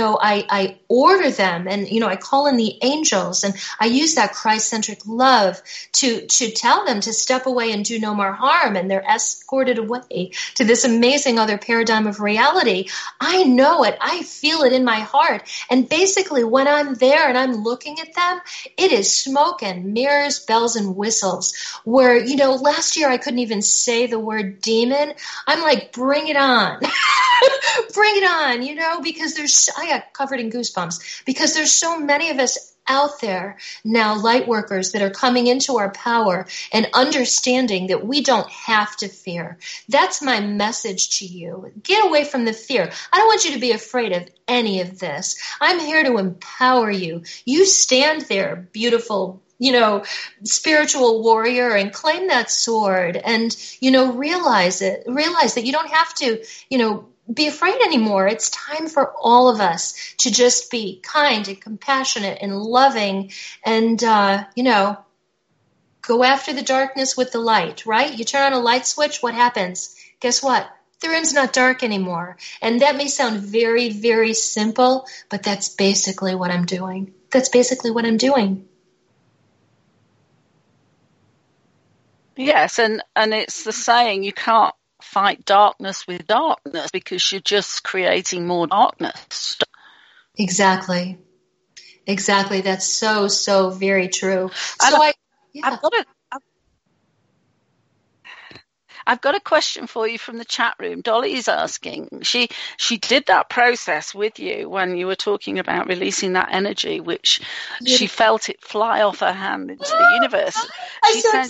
I order them and, I call in the angels and I use that Christ-centric love to tell them to step away and do no more harm, and they're escorted away to this amazing other paradigm of reality. I know it. I feel it in my heart. And basically when I'm there and I'm looking at them, it is smoke and mirrors, bells and whistles, where, last year I couldn't even say the word demon. I'm like, bring it on. Bring it on, because I got covered in goosebumps because there's so many of us out there now, light workers that are coming into our power and understanding that we don't have to fear. That's my message to you. Get away from the fear. I don't want you to be afraid of any of this. I'm here to empower you. You stand there, beautiful, spiritual warrior, and claim that sword and, realize that you don't have to, be afraid anymore. It's time for all of us to just be kind and compassionate and loving and, go after the darkness with the light, right? You turn on a light switch, what happens? Guess what? the room's not dark anymore. And that may sound very, very simple, but that's basically what I'm doing. That's basically what I'm doing. Yes, and it's the saying, you can't fight darkness with darkness because you're just creating more darkness. Exactly. That's so very true. I've got a question for you from the chat room. Dolly is asking, she did that process with you when you were talking about releasing that energy, which she felt it fly off her hand into the universe. She said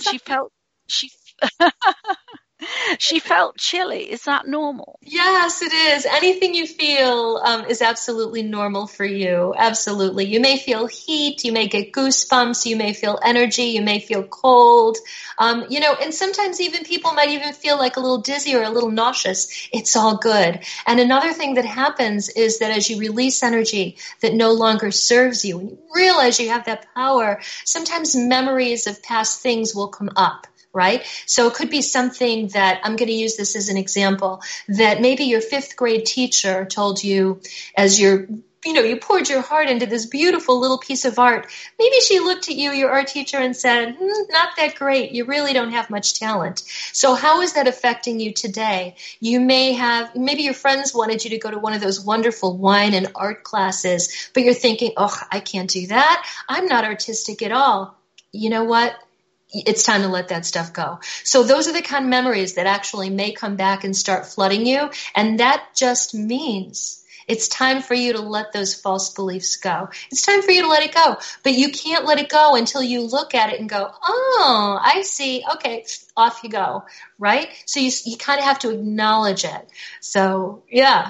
she felt chilly. Is that normal? Yes, it is. Anything you feel is absolutely normal for you. Absolutely. You may feel heat. You may get goosebumps. You may feel energy. You may feel cold. And sometimes even people might even feel like a little dizzy or a little nauseous. It's all good. And another thing that happens is that as you release energy that no longer serves you, and you realize you have that power, sometimes memories of past things will come up. Right? So it could be something that, I'm going to use this as an example, that maybe your 5th grade teacher told you as you poured your heart into this beautiful little piece of art. Maybe she looked at you, your art teacher, and said, not that great. You really don't have much talent. So how is that affecting you today? Maybe your friends wanted you to go to one of those wonderful wine and art classes, but you're thinking, I can't do that. I'm not artistic at all. You know what? It's time to let that stuff go. So those are the kind of memories that actually may come back and start flooding you. And that just means it's time for you to let those false beliefs go. It's time for you to let it go. But you can't let it go until you look at it and go, oh, I see. Okay, off you go. Right? So you kind of have to acknowledge it. So, yeah.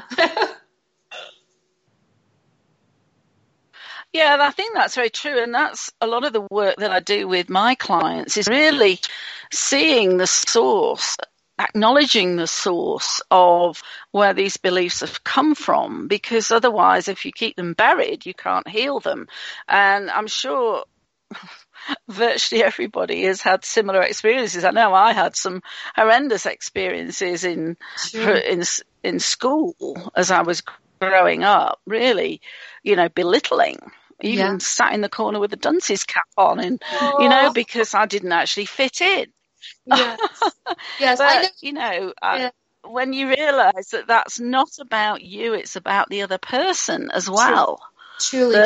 Yeah, I think that's very true. And that's a lot of the work that I do with my clients is really seeing the source, acknowledging the source of where these beliefs have come from, because otherwise, if you keep them buried, you can't heal them. And I'm sure virtually everybody has had similar experiences. I know I had some horrendous experiences in school as I was growing up, really, belittling. Even sat in the corner with a dunce's cap on, and because I didn't actually fit in. Yes, yes. But, when you realise that that's not about you, it's about the other person as well. Truly.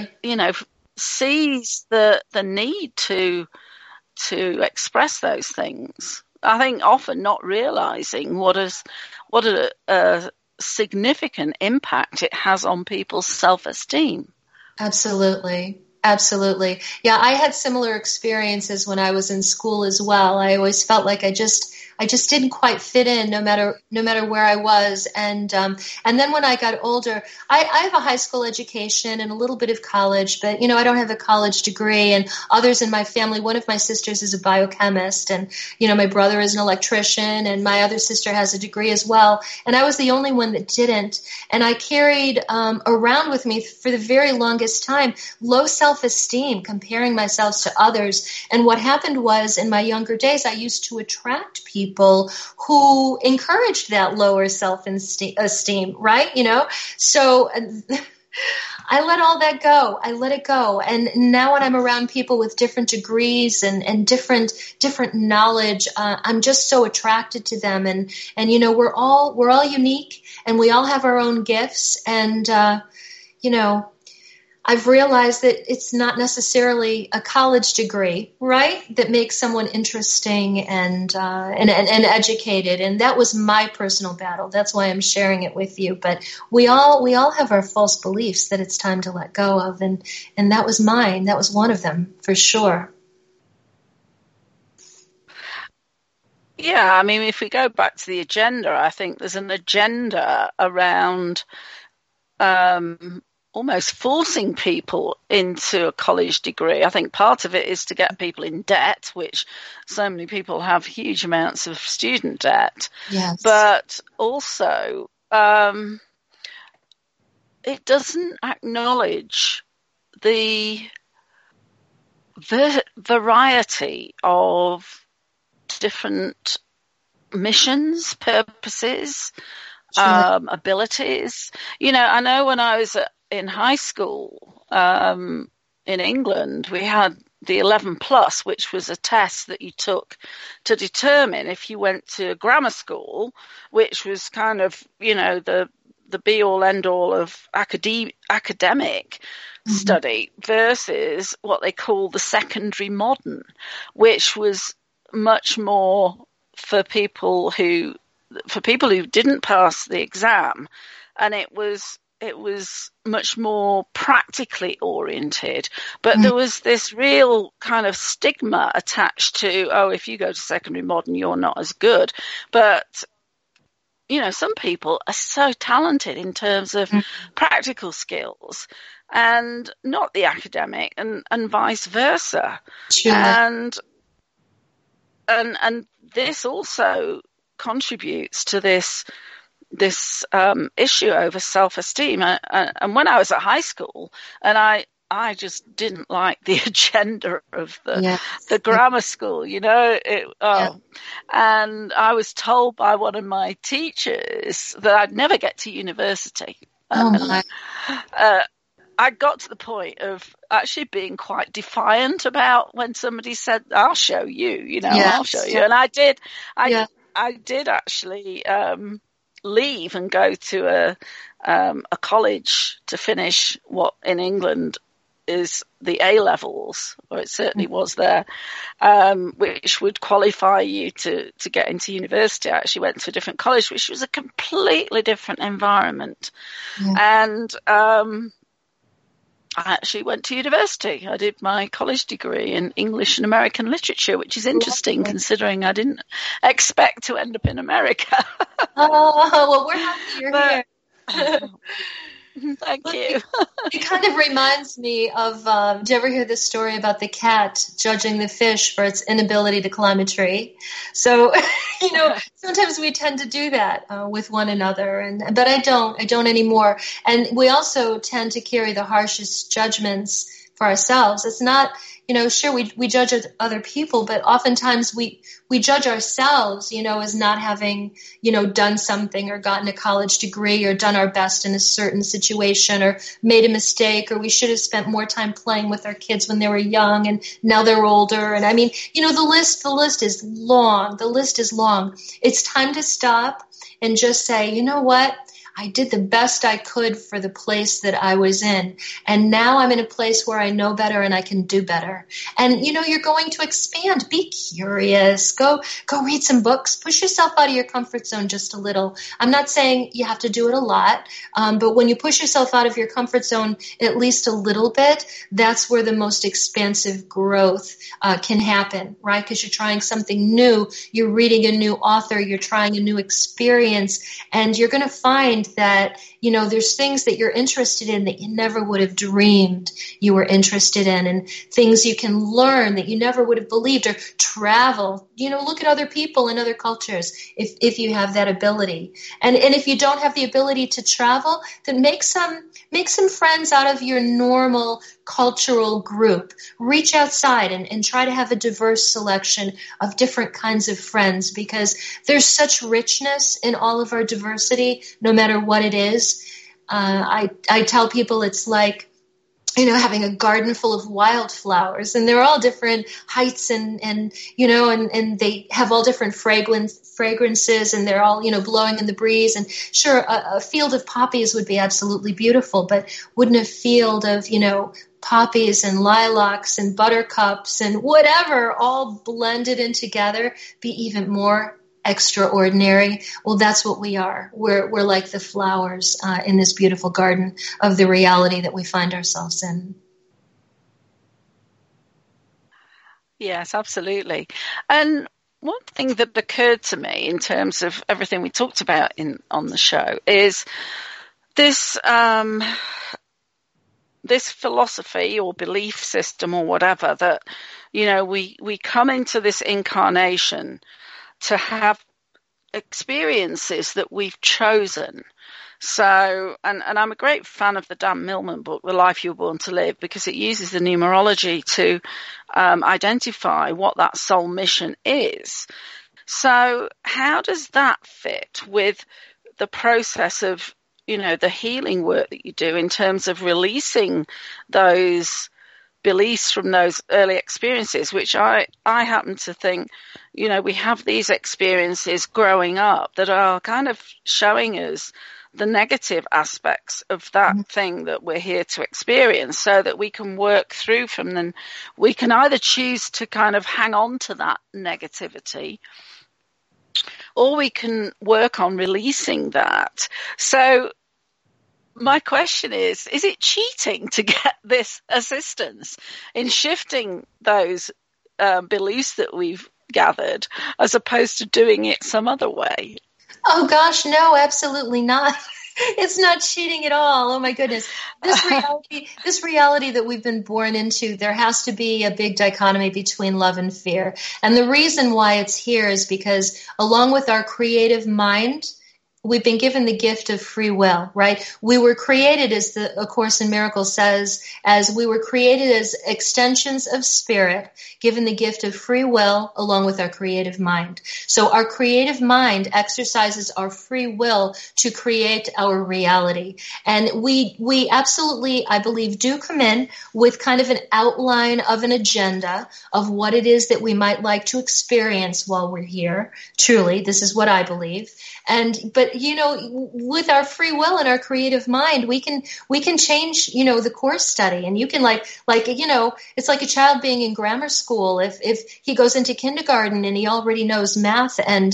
Sees the need to express those things. I think often not realising what a significant impact it has on people's self-esteem. Absolutely. Yeah, I had similar experiences when I was in school as well. I always felt like I just didn't quite fit in no matter where I was. And then when I got older, I have a high school education and a little bit of college, but I don't have a college degree. And others in my family, one of my sisters is a biochemist, and my brother is an electrician, and my other sister has a degree as well. And I was the only one that didn't. And I carried around with me for the very longest time low self-esteem, comparing myself to others. And what happened was, in my younger days, I used to attract people who encouraged that lower self-esteem, right? So I let all that go. I let it go. And now when I'm around people with different degrees and different knowledge, I'm just so attracted to them. And we're all unique, and we all have our own gifts. And, I've realized that it's not necessarily a college degree, right, that makes someone interesting and educated. And that was my personal battle. That's why I'm sharing it with you. But we all have our false beliefs that it's time to let go of, and that was mine. That was one of them for sure. Yeah, I mean, if we go back to the agenda, I think there's an agenda around almost forcing people into a college degree. I think part of it is to get people in debt, which so many people have huge amounts of student debt. Yes. But also, it doesn't acknowledge the variety of different missions, purposes, Sure. abilities. I know when I was in high school in England, we had the 11 plus, which was a test that you took to determine if you went to grammar school, which was kind of, the be all end all of academic study, versus what they call the secondary modern, which was much more for people who didn't pass the exam, and it was much more practically oriented, but there was this real kind of stigma attached to, if you go to secondary modern, you're not as good. But, some people are so talented in terms of practical skills and not the academic, and vice versa. Sure. And this also contributes to this issue over self-esteem. And when I was at high school, and I just didn't like the agenda of the grammar school, and I was told by one of my teachers that I'd never get to university. I got to the point of actually being quite defiant about when somebody said, I'll show you, I'll show you. And I did actually leave and go to a college to finish what in England is the A levels, or it certainly was there, which would qualify you to get into university. I actually went to a different college, which was a completely different environment. And I actually went to university. I did my college degree in English and American literature, which is interesting considering I didn't expect to end up in America. Well, we're happy you're here. Thank you. It kind of reminds me of, did you ever hear this story about the cat judging the fish for its inability to climb a tree? So, sometimes we tend to do that with one another, but I don't anymore. And we also tend to carry the harshest judgments for ourselves. It's not, sure, we judge other people, but oftentimes we judge ourselves, as not having, done something or gotten a college degree or done our best in a certain situation or made a mistake, or we should have spent more time playing with our kids when they were young and now they're older. And I mean, the list is long. The list is long. It's time to stop and just say, you know what? I did the best I could for the place that I was in. And now I'm in a place where I know better and I can do better. And, you're going to expand. Be curious. Go read some books. Push yourself out of your comfort zone just a little. I'm not saying you have to do it a lot, but when you push yourself out of your comfort zone at least a little bit, that's where the most expansive growth can happen, right? Because you're trying something new. You're reading a new author. You're trying a new experience. And you're going to find that, there's things that you're interested in that you never would have dreamed you were interested in, and things you can learn that you never would have believed, or travel, look at other people in other cultures if you have that ability. And if you don't have the ability to travel, then make some friends out of your normal cultural group. Reach outside and try to have a diverse selection of different kinds of friends, because there's such richness in all of our diversity, no matter what it is. I tell people it's like, having a garden full of wildflowers, and they're all different heights and they have all different fragrances, and they're all, blowing in the breeze. And sure, a field of poppies would be absolutely beautiful, but wouldn't a field of, poppies and lilacs and buttercups and whatever all blended in together be even more extraordinary? Well, that's what we are. We're like the flowers in this beautiful garden of the reality that we find ourselves in. Yes, absolutely. And one thing that occurred to me in terms of everything we talked about on the show is this this philosophy or belief system or whatever that, we come into this incarnation to have experiences that we've chosen. So, and I'm a great fan of the Dan Millman book, The Life You Were Born to Live, because it uses the numerology to identify what that soul mission is. So how does that fit with the process of, the healing work that you do in terms of releasing those beliefs from those early experiences, which I happen to think, we have these experiences growing up that are kind of showing us the negative aspects of that thing that we're here to experience, so that we can work through from them. We can either choose to kind of hang on to that negativity, or we can work on releasing that. So my question is it cheating to get this assistance in shifting those beliefs that we've gathered, as opposed to doing it some other way? Oh, gosh, no, absolutely not. It's not cheating at all. Oh, my goodness. This reality that we've been born into, there has to be a big dichotomy between love and fear. And the reason why it's here is because along with our creative mind, we've been given the gift of free will, right? We were created, as A Course in Miracles says, as we were created as extensions of spirit, given the gift of free will along with our creative mind. So our creative mind exercises our free will to create our reality. And we absolutely, I believe, do come in with kind of an outline of an agenda of what it is that we might like to experience while we're here. Truly, this is what I believe. But with our free will and our creative mind, we can change, the course study. And you can it's like a child being in grammar school. If he goes into kindergarten and he already knows math and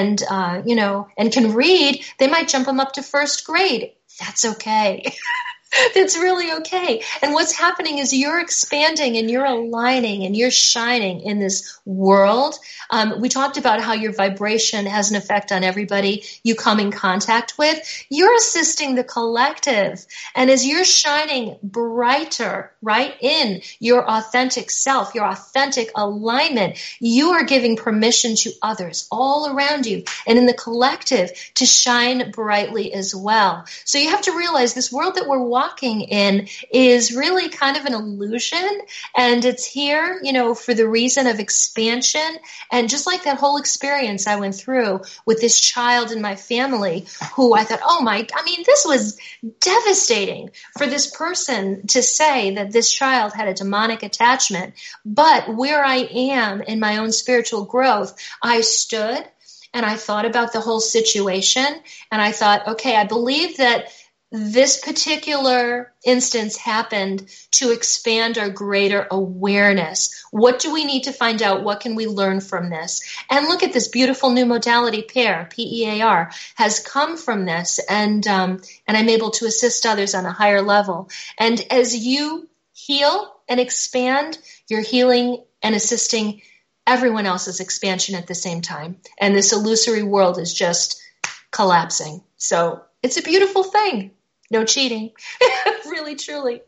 can read, they might jump him up to first grade. That's okay. That's really okay. And what's happening is you're expanding and you're aligning and you're shining in this world. We talked about how your vibration has an effect on everybody you come in contact with. You're assisting the collective. And as you're shining brighter, right, in your authentic self, your authentic alignment, you are giving permission to others all around you and in the collective to shine brightly as well. So you have to realize this world that we're walking in is really kind of an illusion, and it's here, for the reason of expansion. And just like that whole experience I went through with this child in my family who I thought, this was devastating for this person to say that this child had a demonic attachment. But where I am in my own spiritual growth, I stood and I thought about the whole situation, and I thought, okay, I believe that this particular instance happened to expand our greater awareness. What do we need to find out? What can we learn from this? And look at this beautiful new modality, PEAR, PEAR, has come from this, and I'm able to assist others on a higher level. And as you heal and expand, you're healing and assisting everyone else's expansion at the same time. And this illusory world is just collapsing. So it's a beautiful thing. No cheating. Really, truly.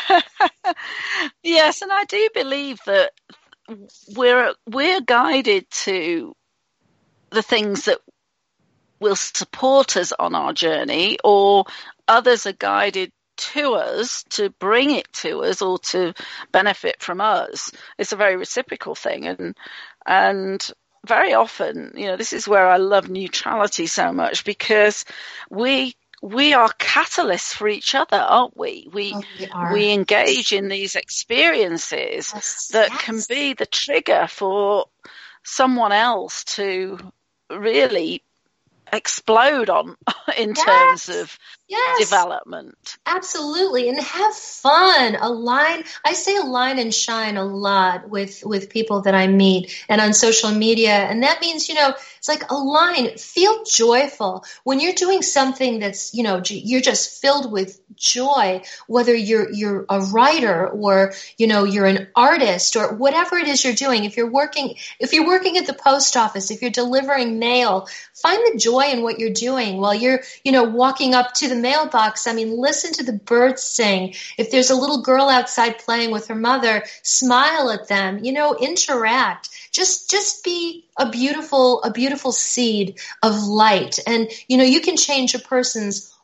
Yes, and I do believe that we're guided to the things that will support us on our journey, or others are guided to us to bring it to us or to benefit from us. It's a very reciprocal thing, and very often, this is where I love neutrality so much, because we are catalysts for each other, aren't we? We engage in these experiences that can be the trigger for someone else to really explode on in terms of development. Absolutely. And have fun. I say align and shine a lot with people that I meet and on social media. And that means, it's like align, feel joyful. When you're doing something that's, you're just filled with joy, whether you're a writer or, you're an artist or whatever it is you're doing. If you're working at the post office, if you're delivering mail, find the joy in what you're doing while you're, walking up to the mailbox. Listen to the birds sing. If there's a little girl outside playing with her mother, smile at them, interact. Just be a beautiful seed of light. And, you can change a person's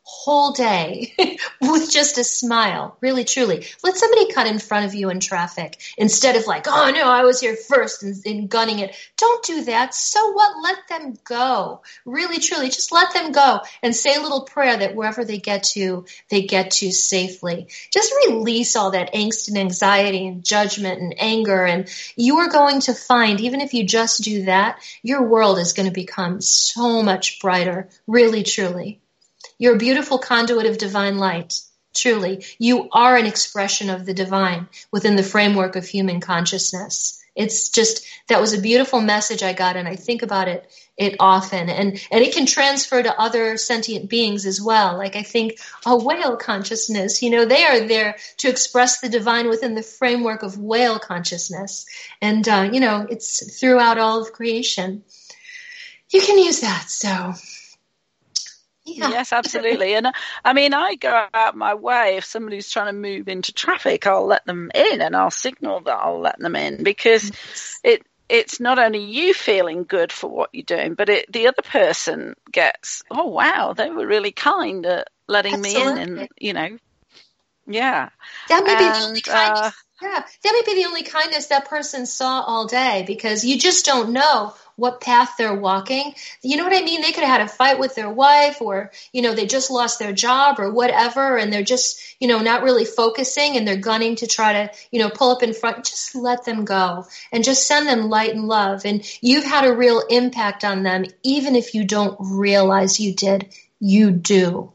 whole day with just a smile, really, truly. Let somebody cut in front of you in traffic instead of like, oh, no, I was here first and gunning it. Don't do that. So what? Let them go. Really, truly, just let them go and say a little prayer that wherever they get to safely. Just release all that angst and anxiety and judgment and anger, and you are going to find, even if you just do that, your world is going to become so much brighter, really, truly. You're a beautiful conduit of divine light. Truly, you are an expression of the divine within the framework of human consciousness. It's just, that was a beautiful message I got, and I think about it often. And it can transfer to other sentient beings as well. Like I think a whale consciousness, they are there to express the divine within the framework of whale consciousness. And, it's throughout all of creation. You can use that, so... Yeah. Yes, absolutely. And I mean, I go out my way. If somebody's trying to move into traffic, I'll let them in, and I'll signal that I'll let them in, because it's not only you feeling good for what you're doing, but the other person gets, oh, wow, they were really kind at letting me in. And, yeah. That may be the only kindness. Yeah, that may be the only kindness that person saw all day, because you just don't know what path they're walking. You know what I mean? They could have had a fight with their wife, or, they just lost their job or whatever, and they're just, not really focusing, and they're gunning to try to, pull up in front. Just let them go and just send them light and love. And you've had a real impact on them, even if you don't realize you did. You do.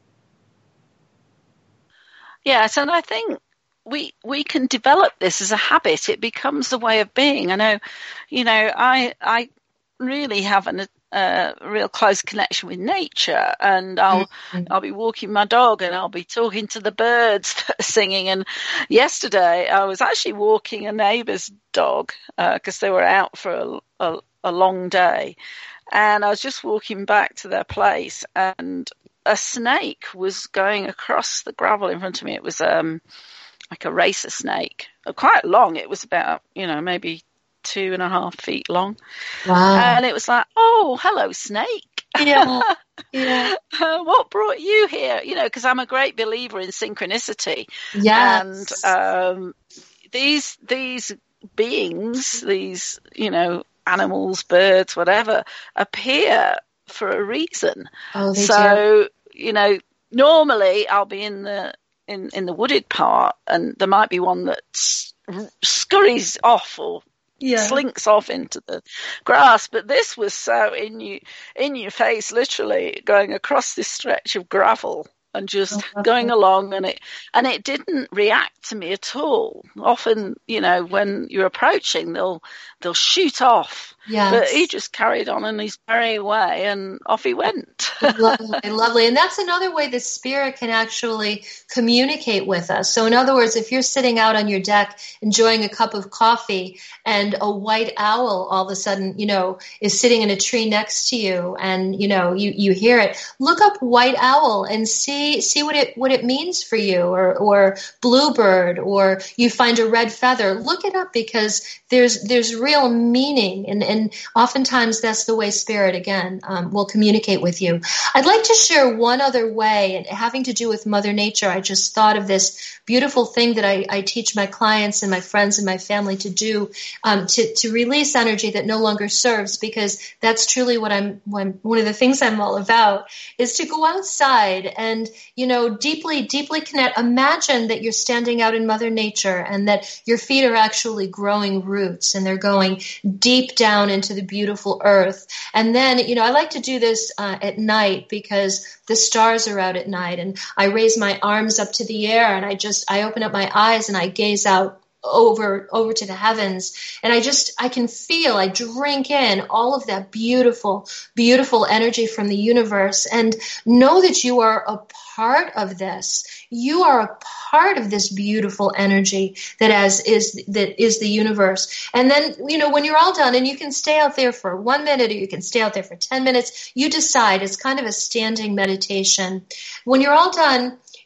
Yes, and I think we can develop this as a habit. It becomes a way of being. I know, I really have a real close connection with nature, and I'll be walking my dog, and I'll be talking to the birds that are singing. And yesterday I was actually walking a neighbour's dog because they were out for a long day, and I was just walking back to their place, and a snake was going across the gravel in front of me. It was like a racer snake, quite long. It was about, maybe 2.5 feet long. Wow. And it was like, oh, hello, snake. Yeah. Yeah. What brought you here? Because I'm a great believer in synchronicity. Yes. And these beings, these, animals, birds, whatever, appear for a reason. Oh, they do. Normally I'll be in the wooded part, and there might be one that scurries off or slinks off into the grass. But this was so in your face, literally going across this stretch of gravel and just going along, and it didn't react to me at all. Often, when you're approaching, they'll shoot off. Yes. But he just carried on, and he's very away, and off he went. Lovely. And that's another way the spirit can actually communicate with us. So in other words, if you're sitting out on your deck enjoying a cup of coffee, and a white owl all of a sudden, is sitting in a tree next to you, and, you hear it, look up white owl and see what it means for you, or bluebird, or you find a red feather. Look it up, because there's real meaning, and oftentimes that's the way spirit, again, will communicate with you. I'd like to share one other way, and having to do with Mother Nature. I just thought of this beautiful thing that I teach my clients and my friends and my family to do, to release energy that no longer serves, because that's truly one of the things I'm all about, is to go outside and, deeply, deeply connect. Imagine that you're standing out in Mother Nature, and that your feet are actually growing roots, and they're going deep down into the beautiful earth. And then, I like to do this at night, because the stars are out at night, and I raise my arms up to the air, and I open up my eyes, and I gaze out over to the heavens, and I can feel, I drink in all of that beautiful, beautiful energy from the universe, and know that you are a part of this. You are a part of this beautiful energy that is the universe. And then, when you're all done, and you can stay out there for 1 minute, or you can stay out there for 10 minutes, you decide. It's kind of a standing meditation. When you're all done,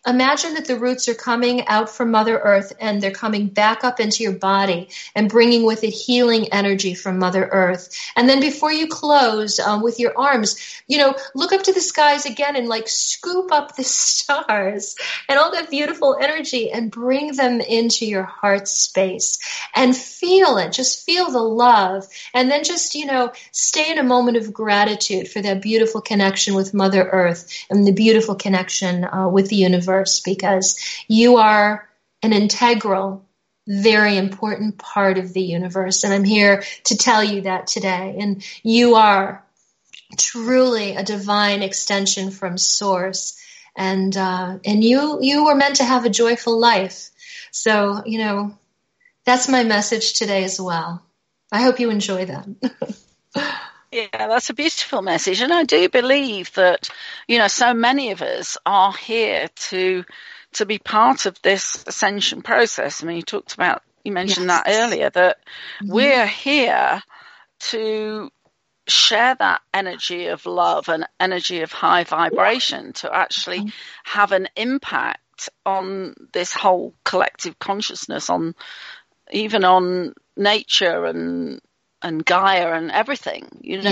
imagine that the roots are coming out from Mother Earth and they're coming back up into your body and bringing with it healing energy from Mother Earth. And then before you close with your arms, look up to the skies again and like scoop up the stars and all that beautiful energy and bring them into your heart space and feel it. Just feel the love. And then just, stay in a moment of gratitude for that beautiful connection with Mother Earth and the beautiful connection with the universe, because you are an integral, very important part of the universe. And I'm here to tell you that today. And you are truly a divine extension from Source. And you were meant to have a joyful life. So, that's my message today as well. I hope you enjoy that. Yeah, that's a beautiful message. And I do believe that, so many of us are here to be part of this ascension process. I mean, you mentioned that earlier, that we're here to share that energy of love and energy of high vibration to actually have an impact on this whole collective consciousness, even on nature and Gaia and everything.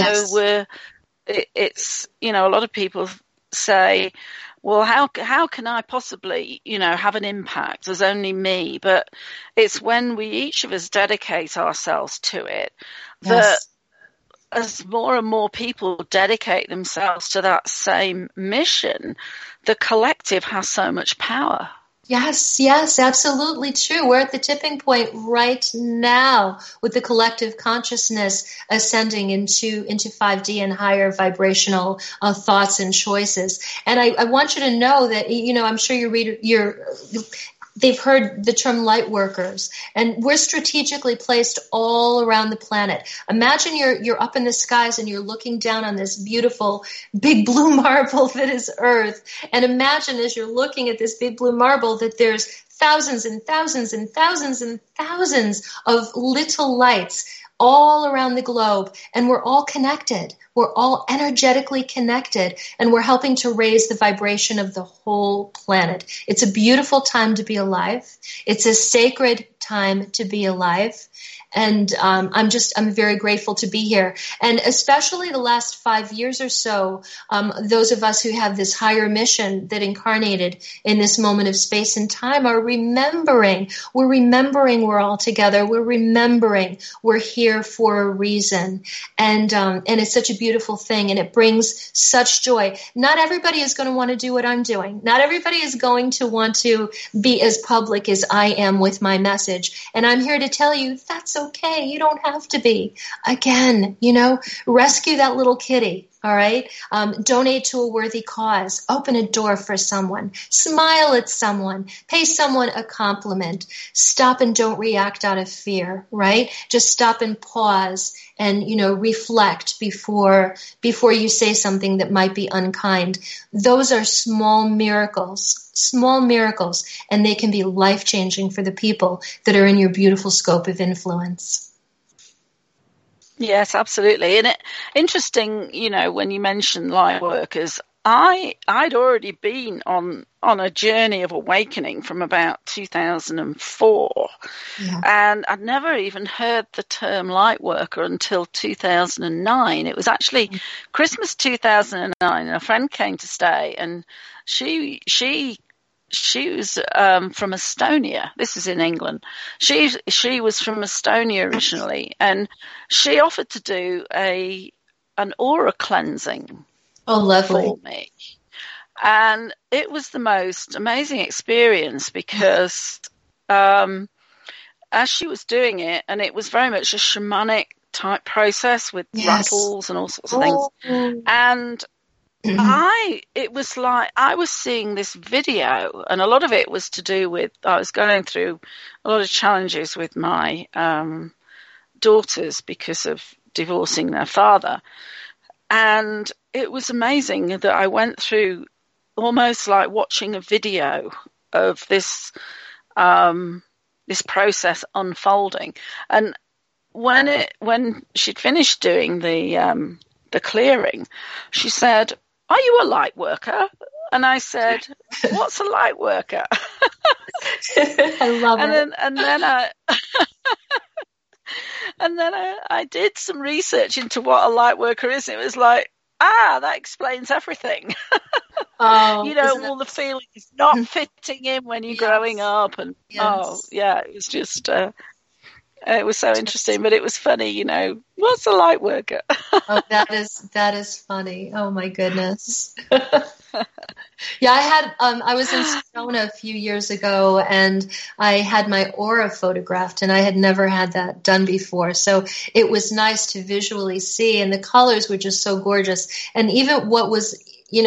It's a lot of people say, well, how can I possibly, have an impact? There's only me. But it's when each of us dedicate ourselves to it that as more and more people dedicate themselves to that same mission, the collective has so much power. Yes, absolutely true. We're at the tipping point right now with the collective consciousness ascending into 5D and higher vibrational thoughts and choices. And I want you to know that, I'm sure they've heard the term light workers, and we're strategically placed all around the planet. Imagine you're up in the skies and you're looking down on this beautiful big blue marble that is Earth. And imagine as you're looking at this big blue marble that there's thousands and thousands and thousands and thousands of little lights all around the globe, and we're all connected. We're all energetically connected, and we're helping to raise the vibration of the whole planet. It's a beautiful time to be alive. It's a sacred time to be alive. And I'm very grateful to be here. And especially the last 5 years or so, those of us who have this higher mission that incarnated in this moment of space and time are remembering. We're remembering we're all together. We're remembering we're here for a reason. And it's such a beautiful thing, and it brings such joy. Not everybody is going to want to do what I'm doing. Not everybody is going to want to be as public as I am with my message. And I'm here to tell you that's okay. You don't have to be. Again, rescue that little kitty. All right. Donate to a worthy cause. Open a door for someone. Smile at someone. Pay someone a compliment. Stop and don't react out of fear. Right. Just stop and pause and, reflect before you say something that might be unkind. Those are small miracles, and they can be life-changing for the people that are in your beautiful scope of influence. Yes, absolutely. And interesting, when you mention light workers, I'd already been on a journey of awakening from about 2004. Yeah. And I'd never even heard the term light worker until 2009. It was actually Christmas 2009, and a friend came to stay, and she was from Estonia. This is in England. She was from Estonia originally, and she offered to do an aura cleansing. Oh, lovely. For me. And it was the most amazing experience because as she was doing it, and it was very much a shamanic type process with rattles and all sorts of things. And it was like I was seeing this video, and a lot of it was to do with I was going through a lot of challenges with my daughters because of divorcing their father. And it was amazing that I went through almost like watching a video of this process unfolding. And when she'd finished doing the clearing, she said, "Are you a light worker?" And I said, what's a light worker? I love it. And then I did some research into what a light worker is. It was like, that explains everything. All the feelings not fitting in when you're growing up. And it was just, it was so interesting, but it was funny, what's a light worker? That is funny. Oh my goodness. I was in Sedona a few years ago, and I had my aura photographed, and I had never had that done before. So it was nice to visually see, and the colors were just so gorgeous. And even what was,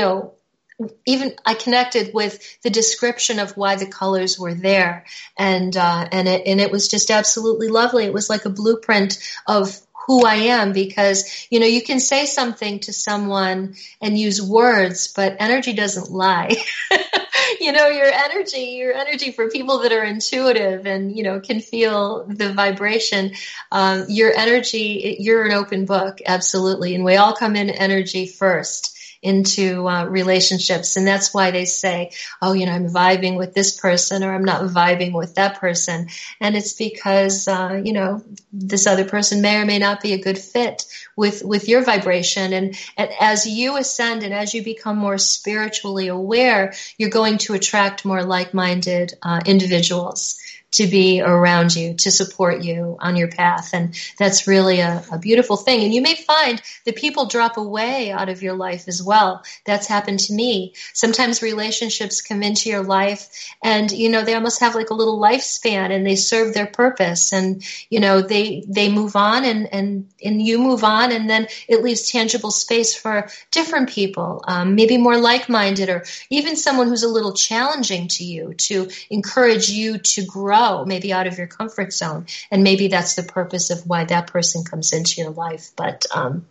even I connected with the description of why the colors were there, and it was just absolutely lovely. It was like a blueprint of who I am, because, you can say something to someone and use words, but energy doesn't lie. Your energy for people that are intuitive and, can feel the vibration, your energy, you're an open book. Absolutely. And we all come in energy first into relationships. And that's why they say, I'm vibing with this person, or I'm not vibing with that person. And it's because, this other person may or may not be a good fit with your vibration. And as you ascend and as you become more spiritually aware, you're going to attract more like-minded individuals to be around you, to support you on your path. And that's really a beautiful thing. And you may find that people drop away out of your life as well. That's happened to me. Sometimes relationships come into your life and, they almost have like a little lifespan, and they serve their purpose, and, they move on and you move on, and then it leaves tangible space for different people, maybe more like-minded, or even someone who's a little challenging to you, to encourage you to grow, maybe out of your comfort zone. And maybe that's the purpose of why that person comes into your life. But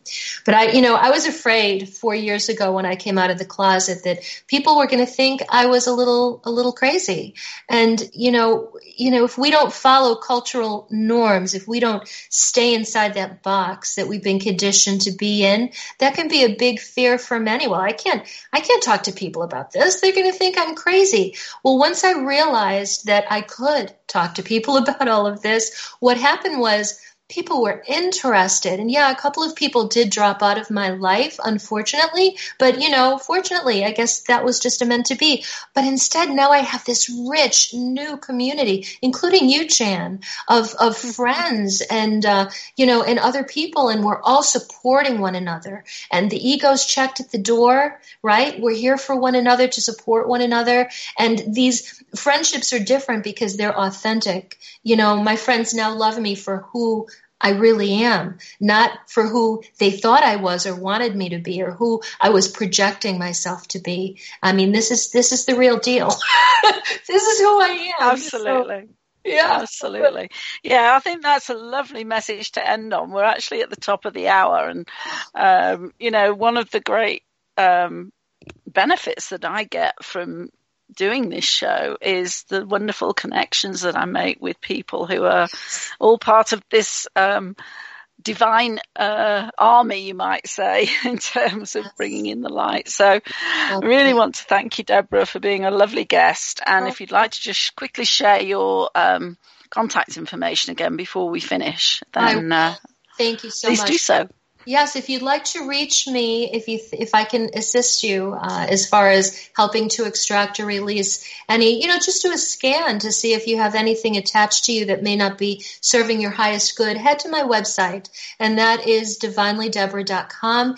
I was afraid 4 years ago when I came out of the closet that people were going to think I was a little crazy. And, if we don't follow cultural norms, if we don't stay inside that box that we've been conditioned to be in, that can be a big fear for many. Well, I can't talk to people about this. They're going to think I'm crazy. Well, once I realized that I could talk to people about all of this, what happened was people were interested. And a couple of people did drop out of my life, unfortunately. But, fortunately, I guess that was just meant to be. But instead, now I have this rich new community, including you, Jan, of friends and, and other people. And we're all supporting one another. And the ego's checked at the door, right? We're here for one another, to support one another. And these friendships are different because they're authentic. My friends now love me for who I really am, not for who they thought I was or wanted me to be, or who I was projecting myself to be. I mean, this is the real deal. This is who I am. Absolutely. Absolutely. Yeah, I think that's a lovely message to end on. We're actually at the top of the hour, and one of the great benefits that I get from doing this show is the wonderful connections that I make with people who are all part of this divine army, you might say, in terms of bringing in the light. So I really want to thank you, Deborah, for being a lovely guest. And if you'd like to just quickly share your contact information again before we finish, then thank you so much. Please do so. Yes, if you'd like to reach me, if I can assist you as far as helping to extract or release any, just do a scan to see if you have anything attached to you that may not be serving your highest good, head to my website, and that is divinelydebra.com,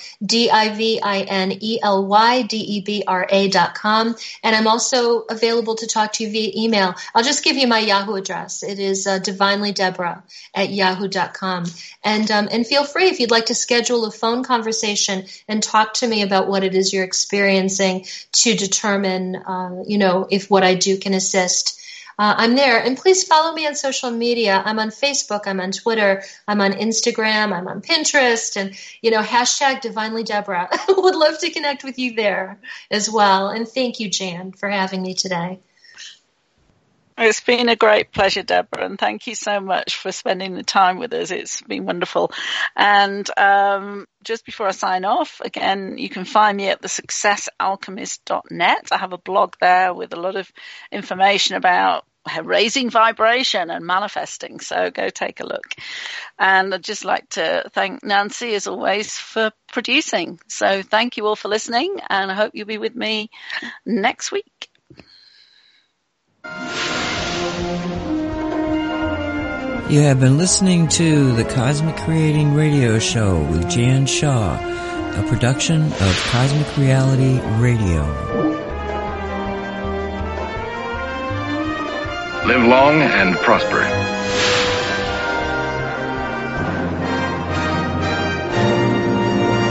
DIVINELYDEBRA.com, and I'm also available to talk to you via email. I'll just give you my Yahoo address. It is divinelydebra@yahoo.com, and feel free if you'd like to schedule a phone conversation and talk to me about what it is you're experiencing to determine, if what I do can assist. I'm there. And please follow me on social media. I'm on Facebook. I'm on Twitter. I'm on Instagram. I'm on Pinterest. And, hashtag Divinely Deborah. Would love to connect with you there as well. And thank you, Jan, for having me today. It's been a great pleasure, Deborah, and thank you so much for spending the time with us. It's been wonderful. And just before I sign off, again, you can find me at thesuccessalchemist.net. I have a blog there with a lot of information about raising vibration and manifesting. So go take a look. And I'd just like to thank Nancy, as always, for producing. So thank you all for listening, and I hope you'll be with me next week. You have been listening to the Cosmic Creating Radio Show with Jan Shaw, a production of Cosmic Reality Radio. Live long and prosper.